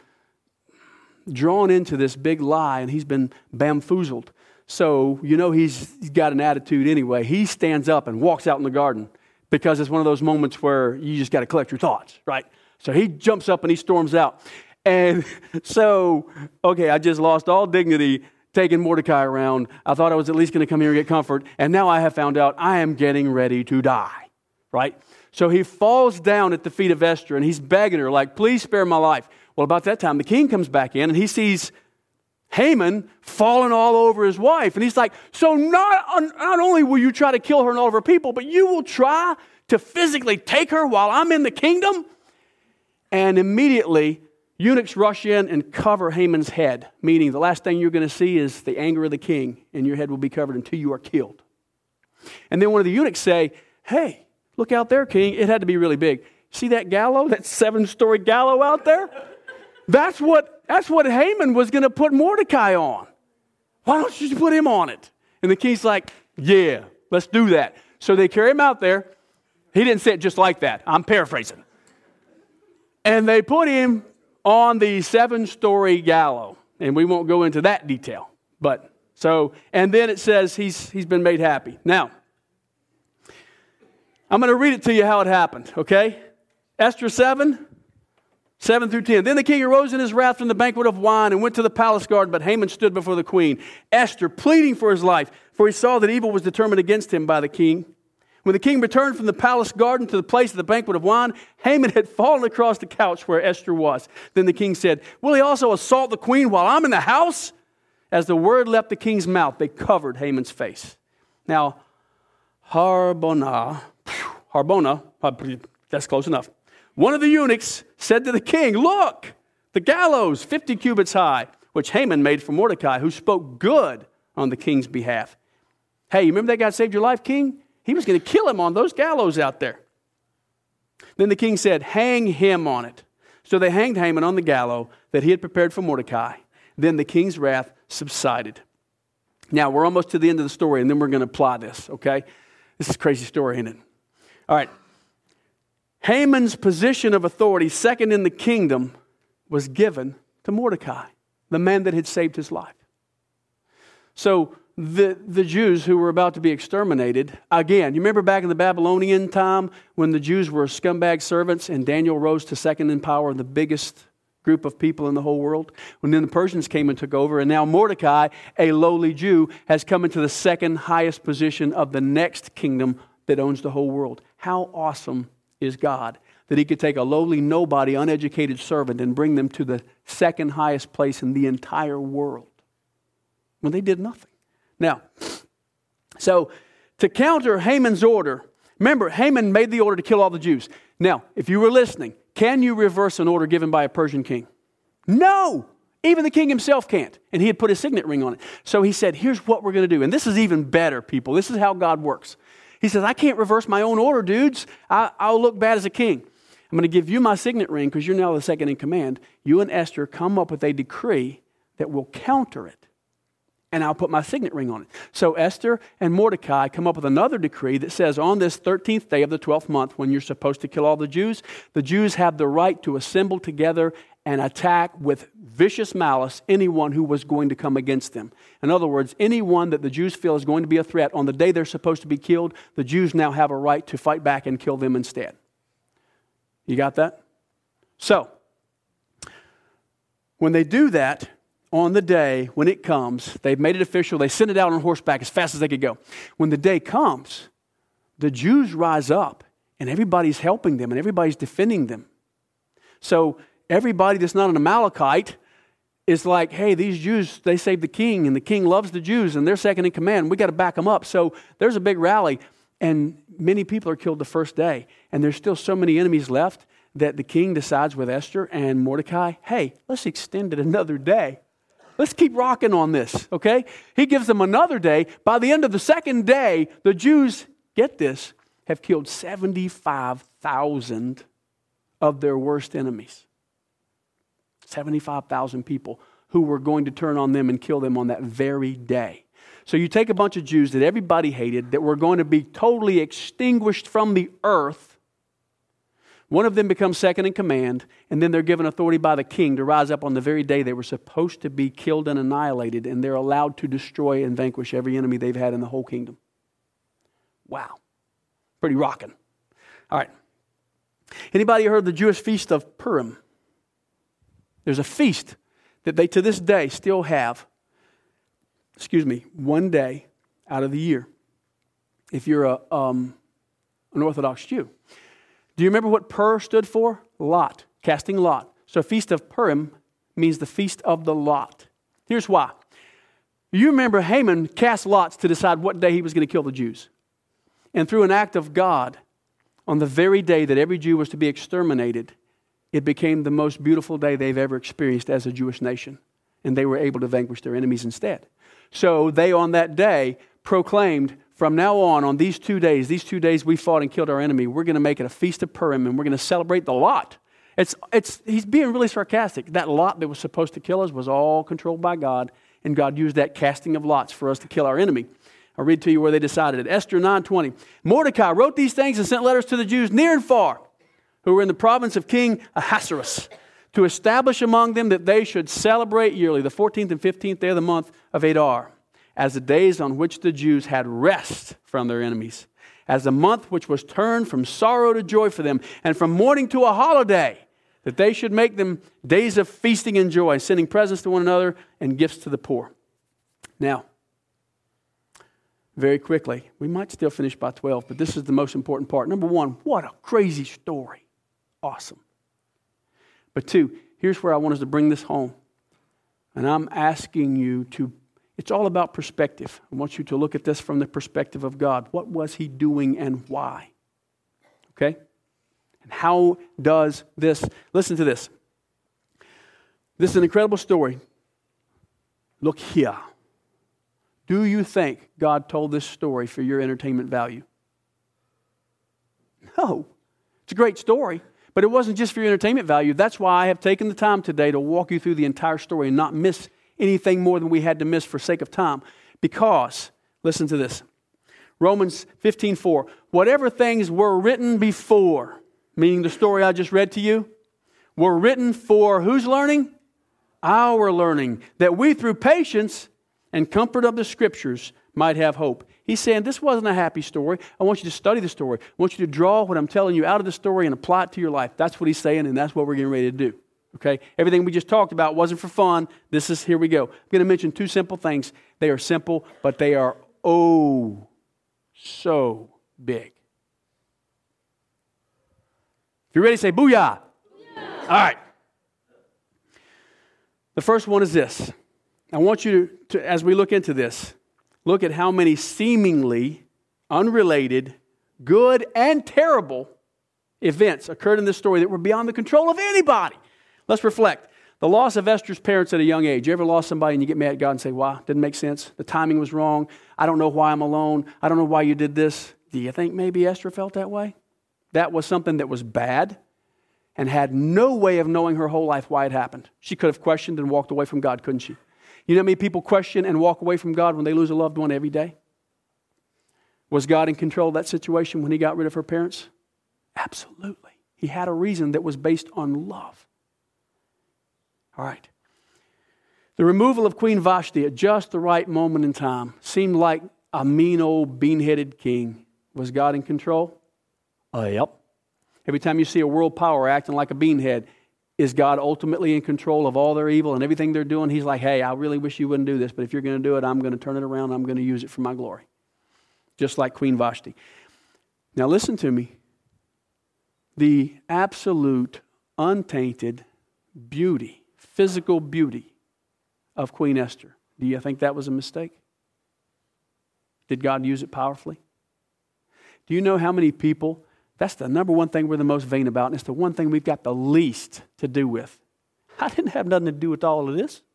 drawn into this big lie and he's been bamboozled. So, you know, he's got an attitude anyway. He stands up and walks out in the garden because it's one of those moments where you just got to collect your thoughts, right? So he jumps up and he storms out. And so, okay, I just lost all dignity taking Mordecai around. I thought I was at least going to come here and get comfort. And now I have found out I am getting ready to die, right? So he falls down at the feet of Esther and he's begging her like, please spare my life. Well, about that time, the king comes back in and he sees Haman falling all over his wife. And he's like, so not only will you try to kill her and all of her people, but you will try to physically take her while I'm in the kingdom? And immediately, eunuchs rush in and cover Haman's head, meaning the last thing you're going to see is the anger of the king, and your head will be covered until you are killed. And then one of the eunuchs say, hey, look out there, king. It had to be really big. See that gallows, that 7-story gallows out there? That's what Haman was going to put Mordecai on. Why don't you put him on it? And the king's like, yeah, let's do that. So they carry him out there. He didn't say it just like that. I'm paraphrasing. And they put him on the 7-story gallows. And we won't go into that detail. And then it says he's been made happy. Now, I'm going to read it to you how it happened, okay? Esther 7 through 10. Then the king arose in his wrath from the banquet of wine and went to the palace garden, but Haman stood before the queen, Esther, pleading for his life, for he saw that evil was determined against him by the king. When the king returned from the palace garden to the place of the banquet of wine, Haman had fallen across the couch where Esther was. Then the king said, will he also assault the queen while I'm in the house? As the word left the king's mouth, they covered Haman's face. Now, Harbona, that's close enough. One of the eunuchs said to the king, look, the gallows 50 cubits high, which Haman made for Mordecai, who spoke good on the king's behalf. Hey, you remember that guy saved your life, king? He was going to kill him on those gallows out there. Then the king said, hang him on it. So they hanged Haman on the gallows that he had prepared for Mordecai. Then the king's wrath subsided. Now, we're almost to the end of the story, and then we're going to apply this, okay? This is a crazy story, isn't it? All right. Haman's position of authority, second in the kingdom, was given to Mordecai, the man that had saved his life. So the Jews who were about to be exterminated, again, you remember back in the Babylonian time when the Jews were scumbag servants and Daniel rose to second in power, the biggest group of people in the whole world? When then the Persians came and took over, and now Mordecai, a lowly Jew, has come into the second highest position of the next kingdom that owns the whole world. How awesome is God that he could take a lowly, nobody, uneducated servant and bring them to the second highest place in the entire world when they did nothing. Now, so to counter Haman's order, remember, Haman made the order to kill all the Jews. Now, if you were listening, can you reverse an order given by a Persian king? No! Even the king himself can't. And he had put his signet ring on it. So he said, here's what we're going to do. And this is even better, people. This is how God works. He says, I can't reverse my own order, dudes. I'll look bad as a king. I'm going to give you my signet ring because you're now the second in command. You and Esther come up with a decree that will counter it. And I'll put my signet ring on it. So Esther and Mordecai come up with another decree that says on this 13th day of the 12th month, when you're supposed to kill all the Jews have the right to assemble together and attack with vicious malice anyone who was going to come against them. In other words, anyone that the Jews feel is going to be a threat on the day they're supposed to be killed, the Jews now have a right to fight back and kill them instead. You got that? So, when they do that, on the day when it comes, they've made it official, they send it out on horseback as fast as they could go. When the day comes, the Jews rise up and everybody's helping them and everybody's defending them. So everybody that's not an Amalekite is like, hey, these Jews, they saved the king and the king loves the Jews and they're second in command. We got to back them up. So there's a big rally and many people are killed the first day. And there's still so many enemies left that the king decides with Esther and Mordecai, hey, let's extend it another day. Let's keep rocking on this, okay? He gives them another day. By the end of the second day, the Jews, get this, have killed 75,000 of their worst enemies. 75,000 people who were going to turn on them and kill them on that very day. So you take a bunch of Jews that everybody hated, that were going to be totally extinguished from the earth. One of them becomes second in command, and then they're given authority by the king to rise up on the very day they were supposed to be killed and annihilated, and they're allowed to destroy and vanquish every enemy they've had in the whole kingdom. Wow. Pretty rocking. All right. Anybody heard the Jewish feast of Purim? There's a feast that they to this day still have, one day out of the year, if you're an Orthodox Jew. Do you remember what Pur stood for? Lot, casting lot. So Feast of Purim means the Feast of the Lot. Here's why. You remember Haman cast lots to decide what day he was going to kill the Jews. And through an act of God, on the very day that every Jew was to be exterminated, it became the most beautiful day they've ever experienced as a Jewish nation. And they were able to vanquish their enemies instead. So they on that day proclaimed, from now on these 2 days we fought and killed our enemy, we're going to make it a Feast of Purim and we're going to celebrate the lot. He's being really sarcastic. That lot that was supposed to kill us was all controlled by God, and God used that casting of lots for us to kill our enemy. I'll read to you where they decided it. Esther 9:20. Mordecai wrote these things and sent letters to the Jews near and far who were in the province of King Ahasuerus to establish among them that they should celebrate yearly the 14th and 15th day of the month of Adar as the days on which the Jews had rest from their enemies, as a month which was turned from sorrow to joy for them and from mourning to a holiday, that they should make them days of feasting and joy, sending presents to one another and gifts to the poor. Now, very quickly, we might still finish by 12, but this is the most important part. Number one, what a crazy story. Awesome. But two, here's where I want us to bring this home. And I'm asking you to, it's all about perspective. I want you to look at this from the perspective of God. What was He doing and why? Okay? And how does this, listen to this. This is an incredible story. Look here. Do you think God told this story for your entertainment value? No. It's a great story, but it wasn't just for your entertainment value. That's why I have taken the time today to walk you through the entire story and not miss anything more than we had to miss for sake of time. Because, listen to this. Romans 15:4. Whatever things were written before, meaning the story I just read to you, were written for whose learning? Our learning, that we through patience and comfort of the Scriptures might have hope. He's saying this wasn't a happy story. I want you to study the story. I want you to draw what I'm telling you out of the story and apply it to your life. That's what he's saying, and that's what we're getting ready to do. Okay? Everything we just talked about wasn't for fun. Here we go. I'm going to mention two simple things. They are simple, but they are so big. If you're ready, say booyah. Booyah. All right. The first one is this. I want you to, as we look into this, look at how many seemingly unrelated, good and terrible events occurred in this story that were beyond the control of anybody. Let's reflect. The loss of Esther's parents at a young age. You ever lost somebody and you get mad at God and say, why? Didn't make sense. The timing was wrong. I don't know why I'm alone. I don't know why you did this. Do you think maybe Esther felt that way? That was something that was bad and had no way of knowing her whole life why it happened. She could have questioned and walked away from God, couldn't she? You know how many people question and walk away from God when they lose a loved one every day? Was God in control of that situation when He got rid of her parents? Absolutely. He had a reason that was based on love. All right. The removal of Queen Vashti at just the right moment in time seemed like a mean old bean-headed king. Was God in control? Yep. Every time you see a world power acting like a beanhead, is God ultimately in control of all their evil and everything they're doing? He's like, hey, I really wish you wouldn't do this, but if you're going to do it, I'm going to turn it around. I'm going to use it for my glory. Just like Queen Vashti. Now listen to me. The absolute, untainted beauty, physical beauty of Queen Esther. Do you think that was a mistake? Did God use it powerfully? Do you know how many people, that's the number one thing we're the most vain about, and it's the one thing we've got the least to do with. I didn't have nothing to do with all of this.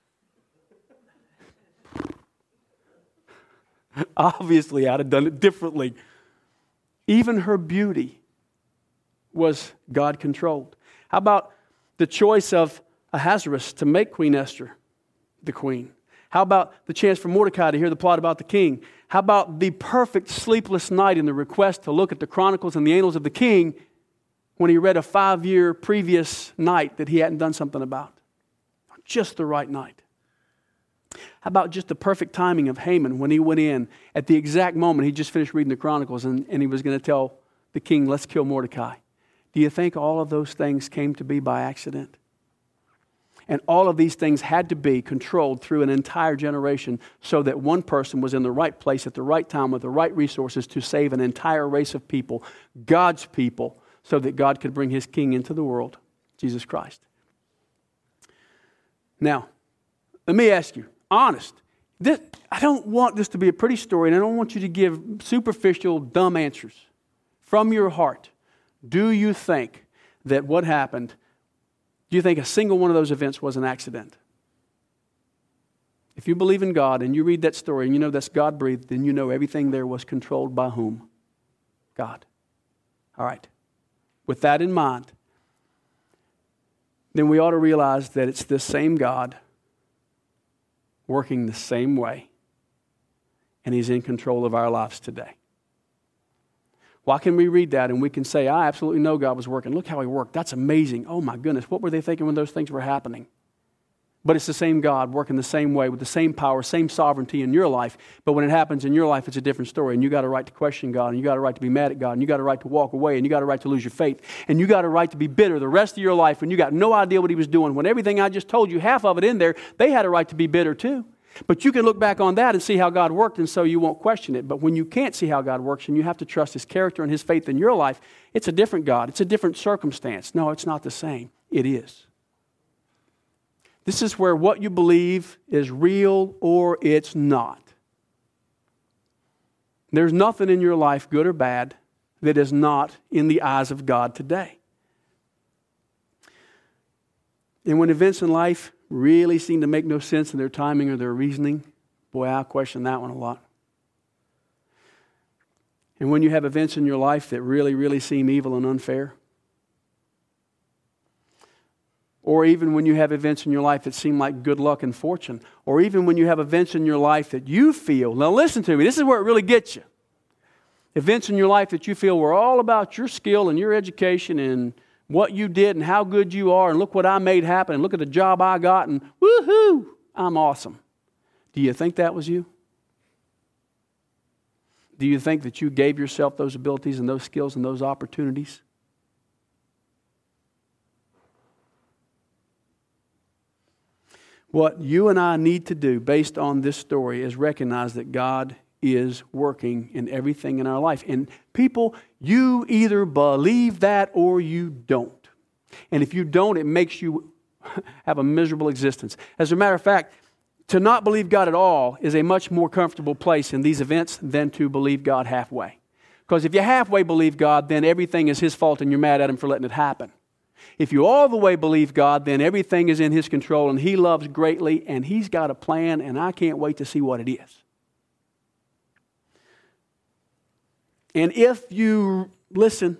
Obviously, I'd have done it differently. Even her beauty was God-controlled. How about the choice of Ahasuerus to make Queen Esther the queen? How about the chance for Mordecai to hear the plot about the king? How about the perfect sleepless night in the request to look at the chronicles and the annals of the king when he read a 5-year previous night that he hadn't done something about? Just the right night. How about just the perfect timing of Haman when he went in at the exact moment he just finished reading the chronicles and he was going to tell the king, let's kill Mordecai? Do you think all of those things came to be by accident? And all of these things had to be controlled through an entire generation so that one person was in the right place at the right time with the right resources to save an entire race of people, God's people, so that God could bring His King into the world, Jesus Christ. Now, let me ask you, honest, I don't want this to be a pretty story, and I don't want you to give superficial, dumb answers. From your heart, do you think that what happened, do you think a single one of those events was an accident? If you believe in God and you read that story and you know that's God-breathed, then you know everything there was controlled by whom? God. All right. With that in mind, then we ought to realize that it's this same God working the same way and He's in control of our lives today. Why can we read that and we can say, I absolutely know God was working. Look how He worked. That's amazing. Oh my goodness, what were they thinking when those things were happening? But it's the same God working the same way with the same power, same sovereignty in your life. But when it happens in your life, it's a different story. And you got a right to question God, and you got a right to be mad at God, and you got a right to walk away, and you got a right to lose your faith, and you got a right to be bitter the rest of your life when you got no idea what He was doing. When everything I just told you, half of it in there, they had a right to be bitter too. But you can look back on that and see how God worked, and so you won't question it. But when you can't see how God works and you have to trust His character and His faith in your life, it's a different God. It's a different circumstance. No, it's not the same. It is. This is where what you believe is real or it's not. There's nothing in your life, good or bad, that is not in the eyes of God today. And when events in life really seem to make no sense in their timing or their reasoning, boy, I question that one a lot. And when you have events in your life that really, really seem evil and unfair, or even when you have events in your life that seem like good luck and fortune, or even when you have events in your life that you feel, now listen to me, this is where it really gets you. Events in your life that you feel were all about your skill and your education and what you did and how good you are, and look what I made happen, and look at the job I got, and woohoo, I'm awesome. Do you think that was you? Do you think that you gave yourself those abilities and those skills and those opportunities? What you and I need to do based on this story is recognize that God is working in everything in our life. And people, you either believe that or you don't. And if you don't, it makes you have a miserable existence. As a matter of fact, to not believe God at all is a much more comfortable place in these events than to believe God halfway. Because if you halfway believe God, then everything is His fault and you're mad at Him for letting it happen. If you all the way believe God, then everything is in His control and He loves greatly and He's got a plan and I can't wait to see what it is. And if you, listen,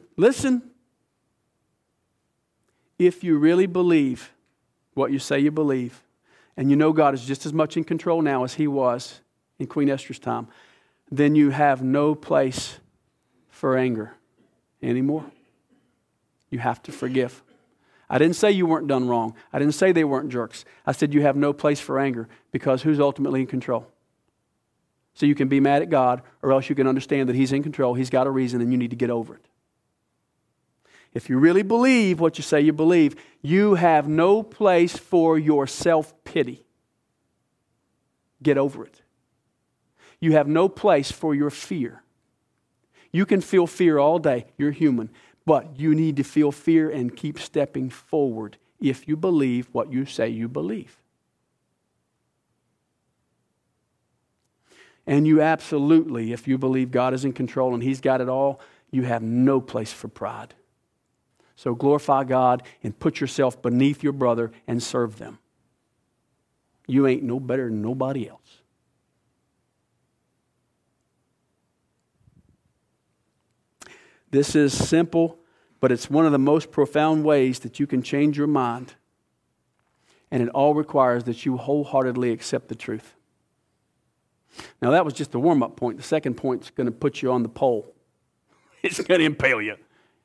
if you really believe what you say you believe, and you know God is just as much in control now as He was in Queen Esther's time, then you have no place for anger anymore. You have to forgive. I didn't say you weren't done wrong. I didn't say they weren't jerks. I said you have no place for anger because who's ultimately in control? So you can be mad at God, or else you can understand that He's in control, He's got a reason, and you need to get over it. If you really believe what you say you believe, you have no place for your self-pity. Get over it. You have no place for your fear. You can feel fear all day. You're human. But you need to feel fear and keep stepping forward if you believe what you say you believe. And you absolutely, if you believe God is in control and He's got it all, you have no place for pride. So glorify God and put yourself beneath your brother and serve them. You ain't no better than nobody else. This is simple, but it's one of the most profound ways that you can change your mind. And it all requires that you wholeheartedly accept the truth. Now that was just the warm-up point. The second point is going to put you on the pole. It's going to impale you.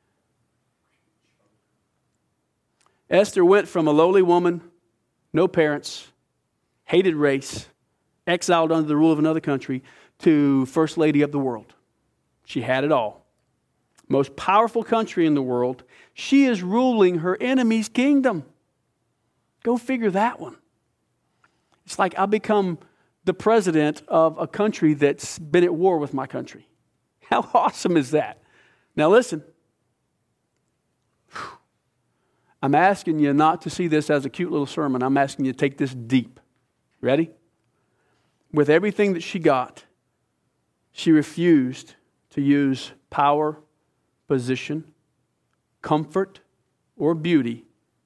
Esther went from a lowly woman, no parents, hated race, exiled under the rule of another country, to first lady of the world. She had it all. Most powerful country in the world. She is ruling her enemy's kingdom. Go figure that one. It's like I become the president of a country that's been at war with my country. How awesome is that? Now listen. I'm asking you not to see this as a cute little sermon. I'm asking you to take this deep. Ready? With everything that she got, she refused to use power, position, comfort, or beauty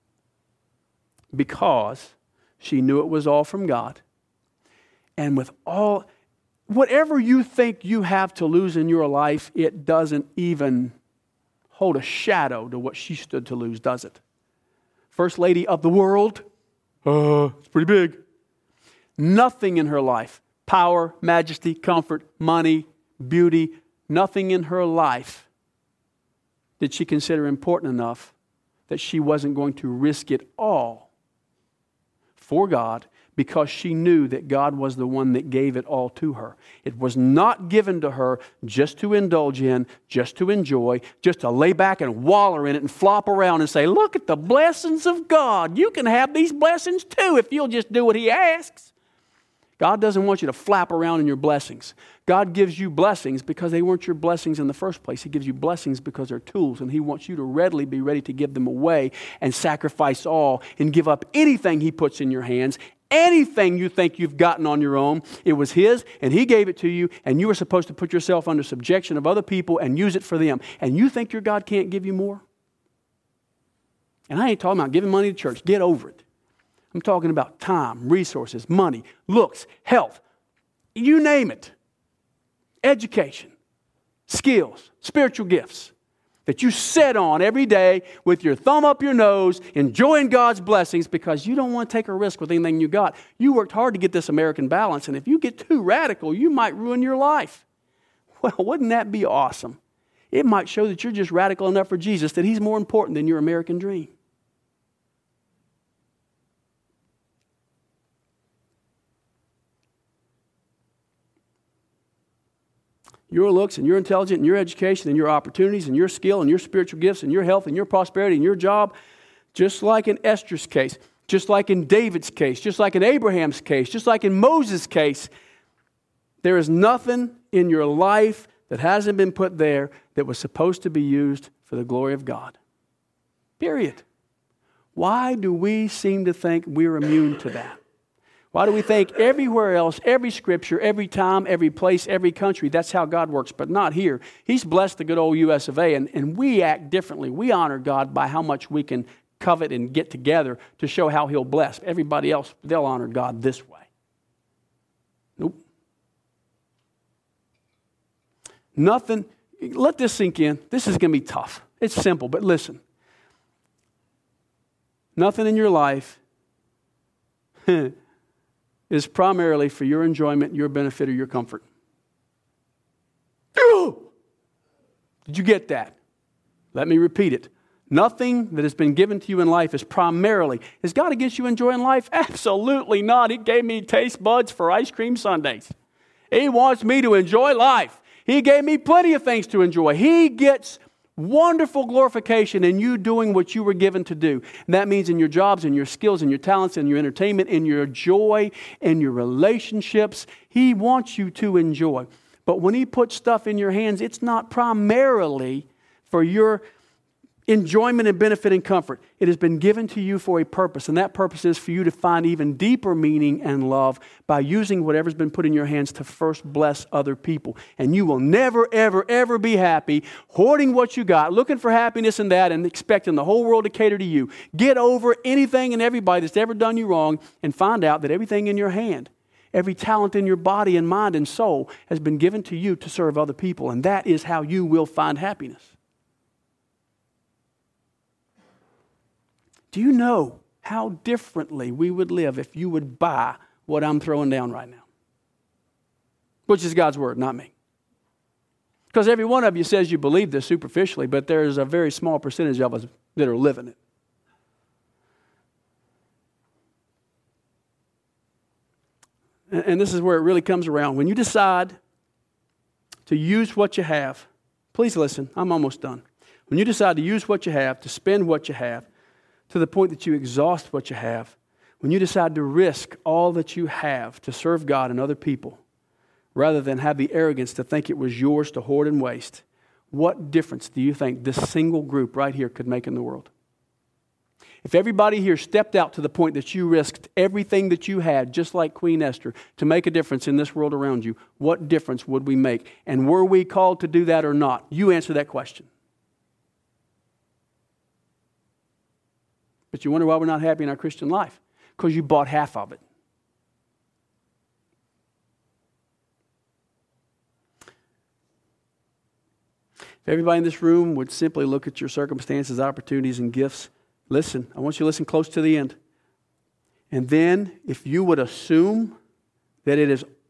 because she knew it was all from God. And with all, whatever you think you have to lose in your life, it doesn't even hold a shadow to what she stood to lose, does it? First lady of the world, it's pretty big. Nothing in her life power, majesty, comfort, money, beauty, nothing in her life did she consider important enough that she wasn't going to risk it all for God, because she knew that God was the one that gave it all to her. It was not given to her just to indulge in, just to enjoy, just to lay back and waller in it and flop around and say, look at the blessings of God. You can have these blessings too if you'll just do what He asks. God doesn't want you to flap around in your blessings. God gives you blessings because they weren't your blessings in the first place. He gives you blessings because they're tools, and He wants you to readily be ready to give them away and sacrifice all and give up anything He puts in your hands. Anything you think you've gotten on your own, it was His, and He gave it to you, and you were supposed to put yourself under subjection of other people and use it for them. And you think your God can't give you more? And I ain't talking about giving money to church. Get over it. I'm talking about time, resources, money, looks, health, you name it. Education, skills, spiritual gifts that you sit on every day with your thumb up your nose, enjoying God's blessings because you don't want to take a risk with anything you got. You worked hard to get this American balance, and if you get too radical, you might ruin your life. Well, wouldn't that be awesome? It might show that you're just radical enough for Jesus, that He's more important than your American dream. Your looks and your intelligence and your education and your opportunities and your skill and your spiritual gifts and your health and your prosperity and your job, just like in Esther's case, just like in David's case, just like in Abraham's case, just like in Moses' case, there is nothing in your life that hasn't been put there that was supposed to be used for the glory of God. Period. Why do we seem to think we're immune to that? Why do we think everywhere else, every scripture, every time, every place, every country, that's how God works, but not here? He's blessed the good old U.S. of A., and we act differently. We honor God by how much we can covet and get together to show how He'll bless. Everybody else, they'll honor God this way. Nope. Nothing. Let this sink in. This is going to be tough. It's simple, but listen. Nothing in your life is primarily for your enjoyment, your benefit, or your comfort. Did you get that? Let me repeat it. Nothing that has been given to you in life is primarily. Is God against you enjoying life? Absolutely not. He gave me taste buds for ice cream sundaes. He wants me to enjoy life. He gave me plenty of things to enjoy. He gets wonderful glorification in you doing what you were given to do. And that means in your jobs, in your skills, in your talents, in your entertainment, in your joy, in your relationships. He wants you to enjoy. But when He puts stuff in your hands, it's not primarily for your enjoyment and benefit and comfort. It has been given to you for a purpose, and that purpose is for you to find even deeper meaning and love by using whatever's been put in your hands to first bless other people. And you will never, ever, ever be happy hoarding what you got, looking for happiness in that, and expecting the whole world to cater to you. Get over anything and everybody that's ever done you wrong and find out that everything in your hand, every talent in your body and mind and soul has been given to you to serve other people, and that is how you will find happiness. Do you know how differently we would live if you would buy what I'm throwing down right now? Which is God's Word, not me. Because every one of you says you believe this superficially, but there's a very small percentage of us that are living it. And this is where it really comes around. When you decide to use what you have, please listen, I'm almost done. When you decide to use what you have, to spend what you have, to the point that you exhaust what you have, when you decide to risk all that you have to serve God and other people, rather than have the arrogance to think it was yours to hoard and waste, what difference do you think this single group right here could make in the world? If everybody here stepped out to the point that you risked everything that you had, just like Queen Esther, to make a difference in this world around you, what difference would we make? And were we called to do that or not? You answer that question. But you wonder why we're not happy in our Christian life. Because you bought half of it. If everybody in this room would simply look at your circumstances, opportunities, and gifts, listen, I want you to listen close to the end. And then, if you would assume that it is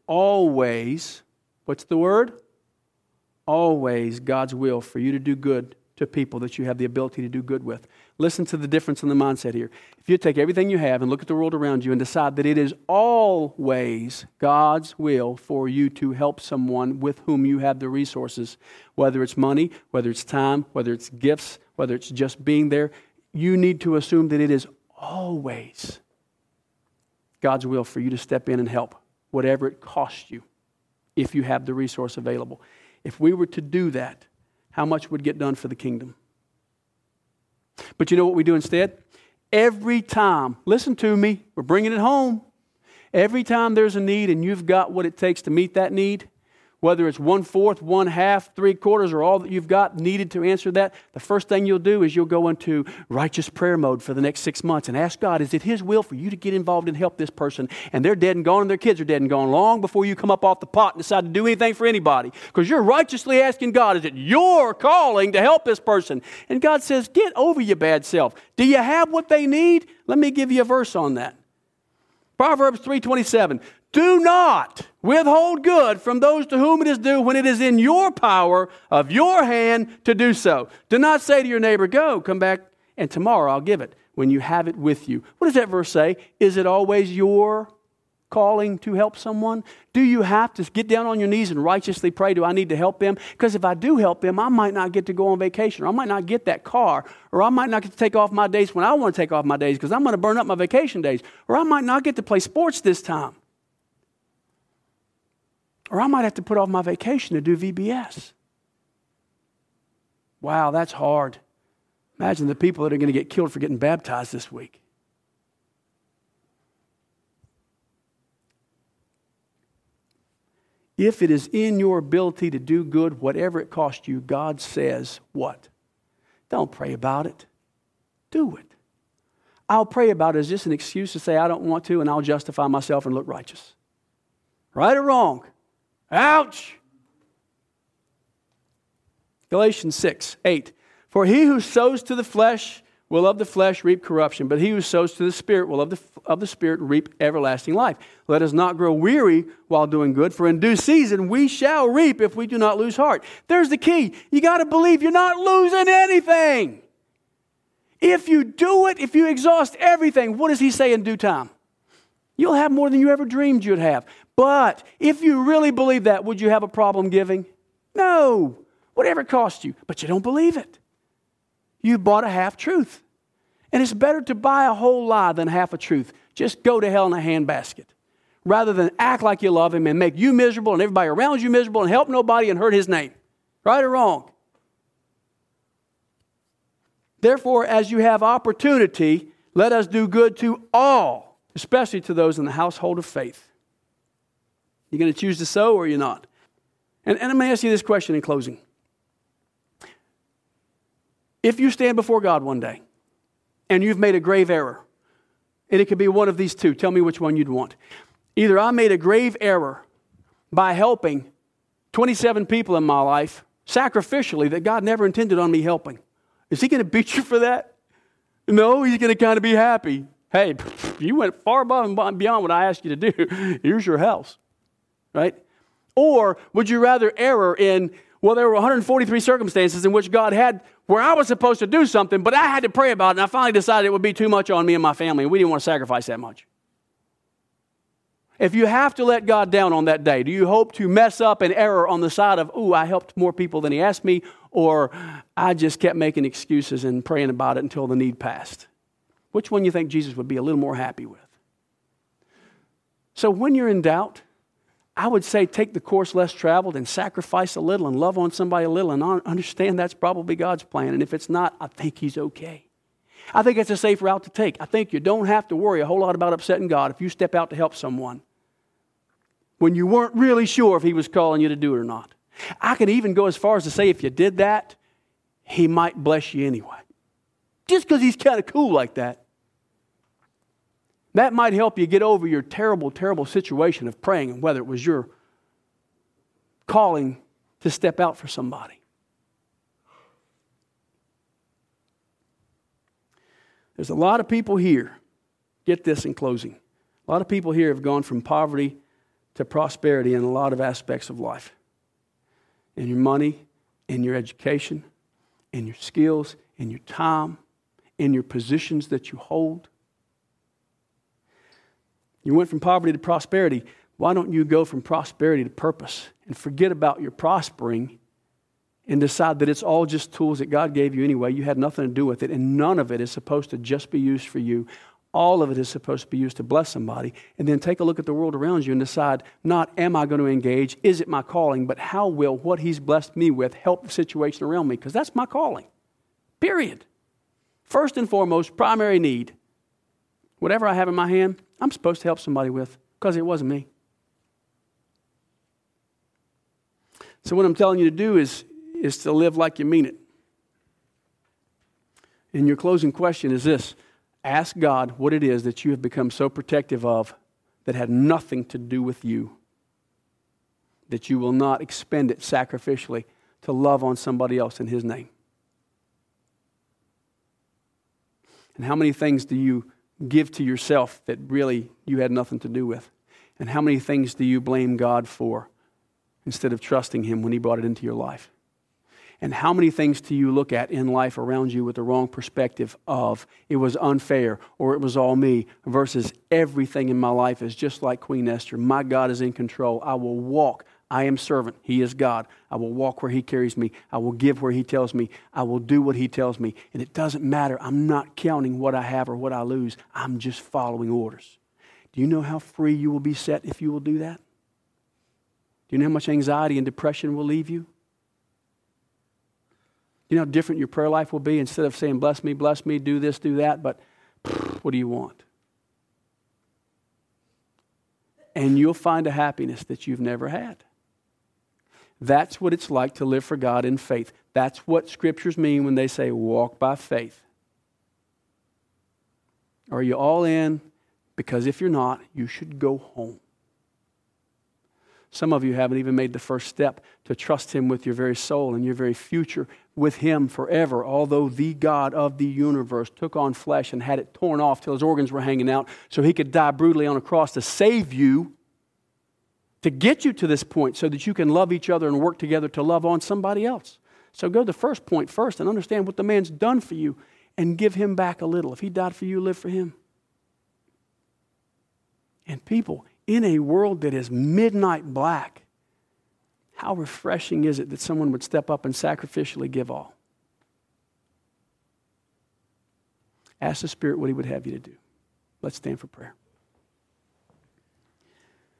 always, what's the word? Always God's will for you to do good to people that you have the ability to do good with. Listen to the difference in the mindset here. If you take everything you have and look at the world around you and decide that it is always God's will for you to help someone with whom you have the resources, whether it's money, whether it's time, whether it's gifts, whether it's just being there, you need to assume that it is always God's will for you to step in and help, whatever it costs you, if you have the resource available. If we were to do that, how much would get done for the kingdom? But you know what we do instead? Every time, listen to me, we're bringing it home. Every time there's a need and you've got what it takes to meet that need, whether it's 1/4, 1/2, 3/4, or all that you've got needed to answer that, the first thing you'll do is you'll go into righteous prayer mode for the next 6 months and ask God, is it His will for you to get involved and help this person? And they're dead and gone and their kids are dead and gone long before you come up off the pot and decide to do anything for anybody. Because you're righteously asking God, is it your calling to help this person? And God says, get over your bad self. Do you have what they need? Let me give you a verse on that. Proverbs 3:27. Do not withhold good from those to whom it is due when it is in your power of your hand to do so. Do not say to your neighbor, go, come back, and tomorrow I'll give it when you have it with you. What does that verse say? Is it always your calling to help someone? Do you have to get down on your knees and righteously pray, do I need to help them? Because if I do help them, I might not get to go on vacation, or I might not get that car, or I might not get to take off my days when I want to take off my days because I'm going to burn up my vacation days, or I might not get to play sports this time. Or I might have to put off my vacation to do VBS. Wow, that's hard. Imagine the people that are going to get killed for getting baptized this week. If it is in your ability to do good, whatever it costs you, God says what? Don't pray about it. Do it. I'll pray about it as just an excuse to say I don't want to, and I'll justify myself and look righteous. Right or wrong? Ouch! Galatians 6:8. For he who sows to the flesh will of the flesh reap corruption, but he who sows to the Spirit will of the Spirit reap everlasting life. Let us not grow weary while doing good, for in due season we shall reap if we do not lose heart. There's the key. You got to believe you're not losing anything. If you do it, if you exhaust everything, what does he say in due time? You'll have more than you ever dreamed you'd have. But if you really believe that, would you have a problem giving? No. Whatever it costs you. But you don't believe it. You bought a half-truth. And it's better to buy a whole lie than half a truth. Just go to hell in a handbasket. Rather than act like you love Him and make you miserable and everybody around you miserable and help nobody and hurt His name. Right or wrong? Therefore, as you have opportunity, let us do good to all, especially to those in the household of faith. You going to choose to sow or you're not? And let me ask you this question in closing. If you stand before God one day and you've made a grave error, and it could be one of these two, tell me which one you'd want. Either I made a grave error by helping 27 people in my life sacrificially that God never intended on me helping. Is He going to beat you for that? No, He's going to kind of be happy. Hey, you went far above and beyond what I asked you to do. Here's your house. Right? Or would you rather error in, well, there were 143 circumstances in which God had where I was supposed to do something, but I had to pray about it, and I finally decided it would be too much on me and my family, and we didn't want to sacrifice that much. If you have to let God down on that day, do you hope to mess up and error on the side of, ooh, I helped more people than He asked me, or I just kept making excuses and praying about it until the need passed? Which one you think Jesus would be a little more happy with? So when you're in doubt, I would say take the course less traveled and sacrifice a little and love on somebody a little and understand that's probably God's plan. And if it's not, I think He's okay. I think it's a safe route to take. I think you don't have to worry a whole lot about upsetting God if you step out to help someone when you weren't really sure if He was calling you to do it or not. I can even go as far as to say if you did that, He might bless you anyway. Just because He's kind of cool like that. That might help you get over your terrible, terrible situation of praying and whether it was your calling to step out for somebody. There's a lot of people here, get this in closing, a lot of people here have gone from poverty to prosperity in a lot of aspects of life. In your money, in your education, in your skills, in your time, in your positions that you hold. You went from poverty to prosperity. Why don't you go from prosperity to purpose and forget about your prospering and decide that it's all just tools that God gave you anyway. You had nothing to do with it, and none of it is supposed to just be used for you. All of it is supposed to be used to bless somebody. And then take a look at the world around you and decide, not am I going to engage, is it my calling, but how will what He's blessed me with help the situation around me? Because that's my calling. Period. First and foremost, primary need. Whatever I have in my hand, I'm supposed to help somebody with, because it wasn't me. So what I'm telling you to do is to live like you mean it. And your closing question is this. Ask God what it is that you have become so protective of that had nothing to do with you, that you will not expend it sacrificially to love on somebody else in His name. And how many things do you give to yourself that really you had nothing to do with? And how many things do you blame God for instead of trusting Him when He brought it into your life? And how many things do you look at in life around you with the wrong perspective of it was unfair or it was all me versus everything in my life is just like Queen Esther. My God is in control. I will walk. I am servant. He is God. I will walk where He carries me. I will give where He tells me. I will do what He tells me. And it doesn't matter. I'm not counting what I have or what I lose. I'm just following orders. Do you know how free you will be set if you will do that? Do you know how much anxiety and depression will leave you? You know how different your prayer life will be instead of saying, bless me, do this, do that, but what do you want? And you'll find a happiness that you've never had. That's what it's like to live for God in faith. That's what scriptures mean when they say walk by faith. Are you all in? Because if you're not, you should go home. Some of you haven't even made the first step to trust Him with your very soul and your very future with Him forever, although the God of the universe took on flesh and had it torn off till His organs were hanging out so He could die brutally on a cross to save you, to get you to this point so that you can love each other and work together to love on somebody else. So go to the first point first and understand what the man's done for you and give Him back a little. If He died for you, live for Him. And people, in a world that is midnight black, how refreshing is it that someone would step up and sacrificially give all? Ask the Spirit what He would have you to do. Let's stand for prayer.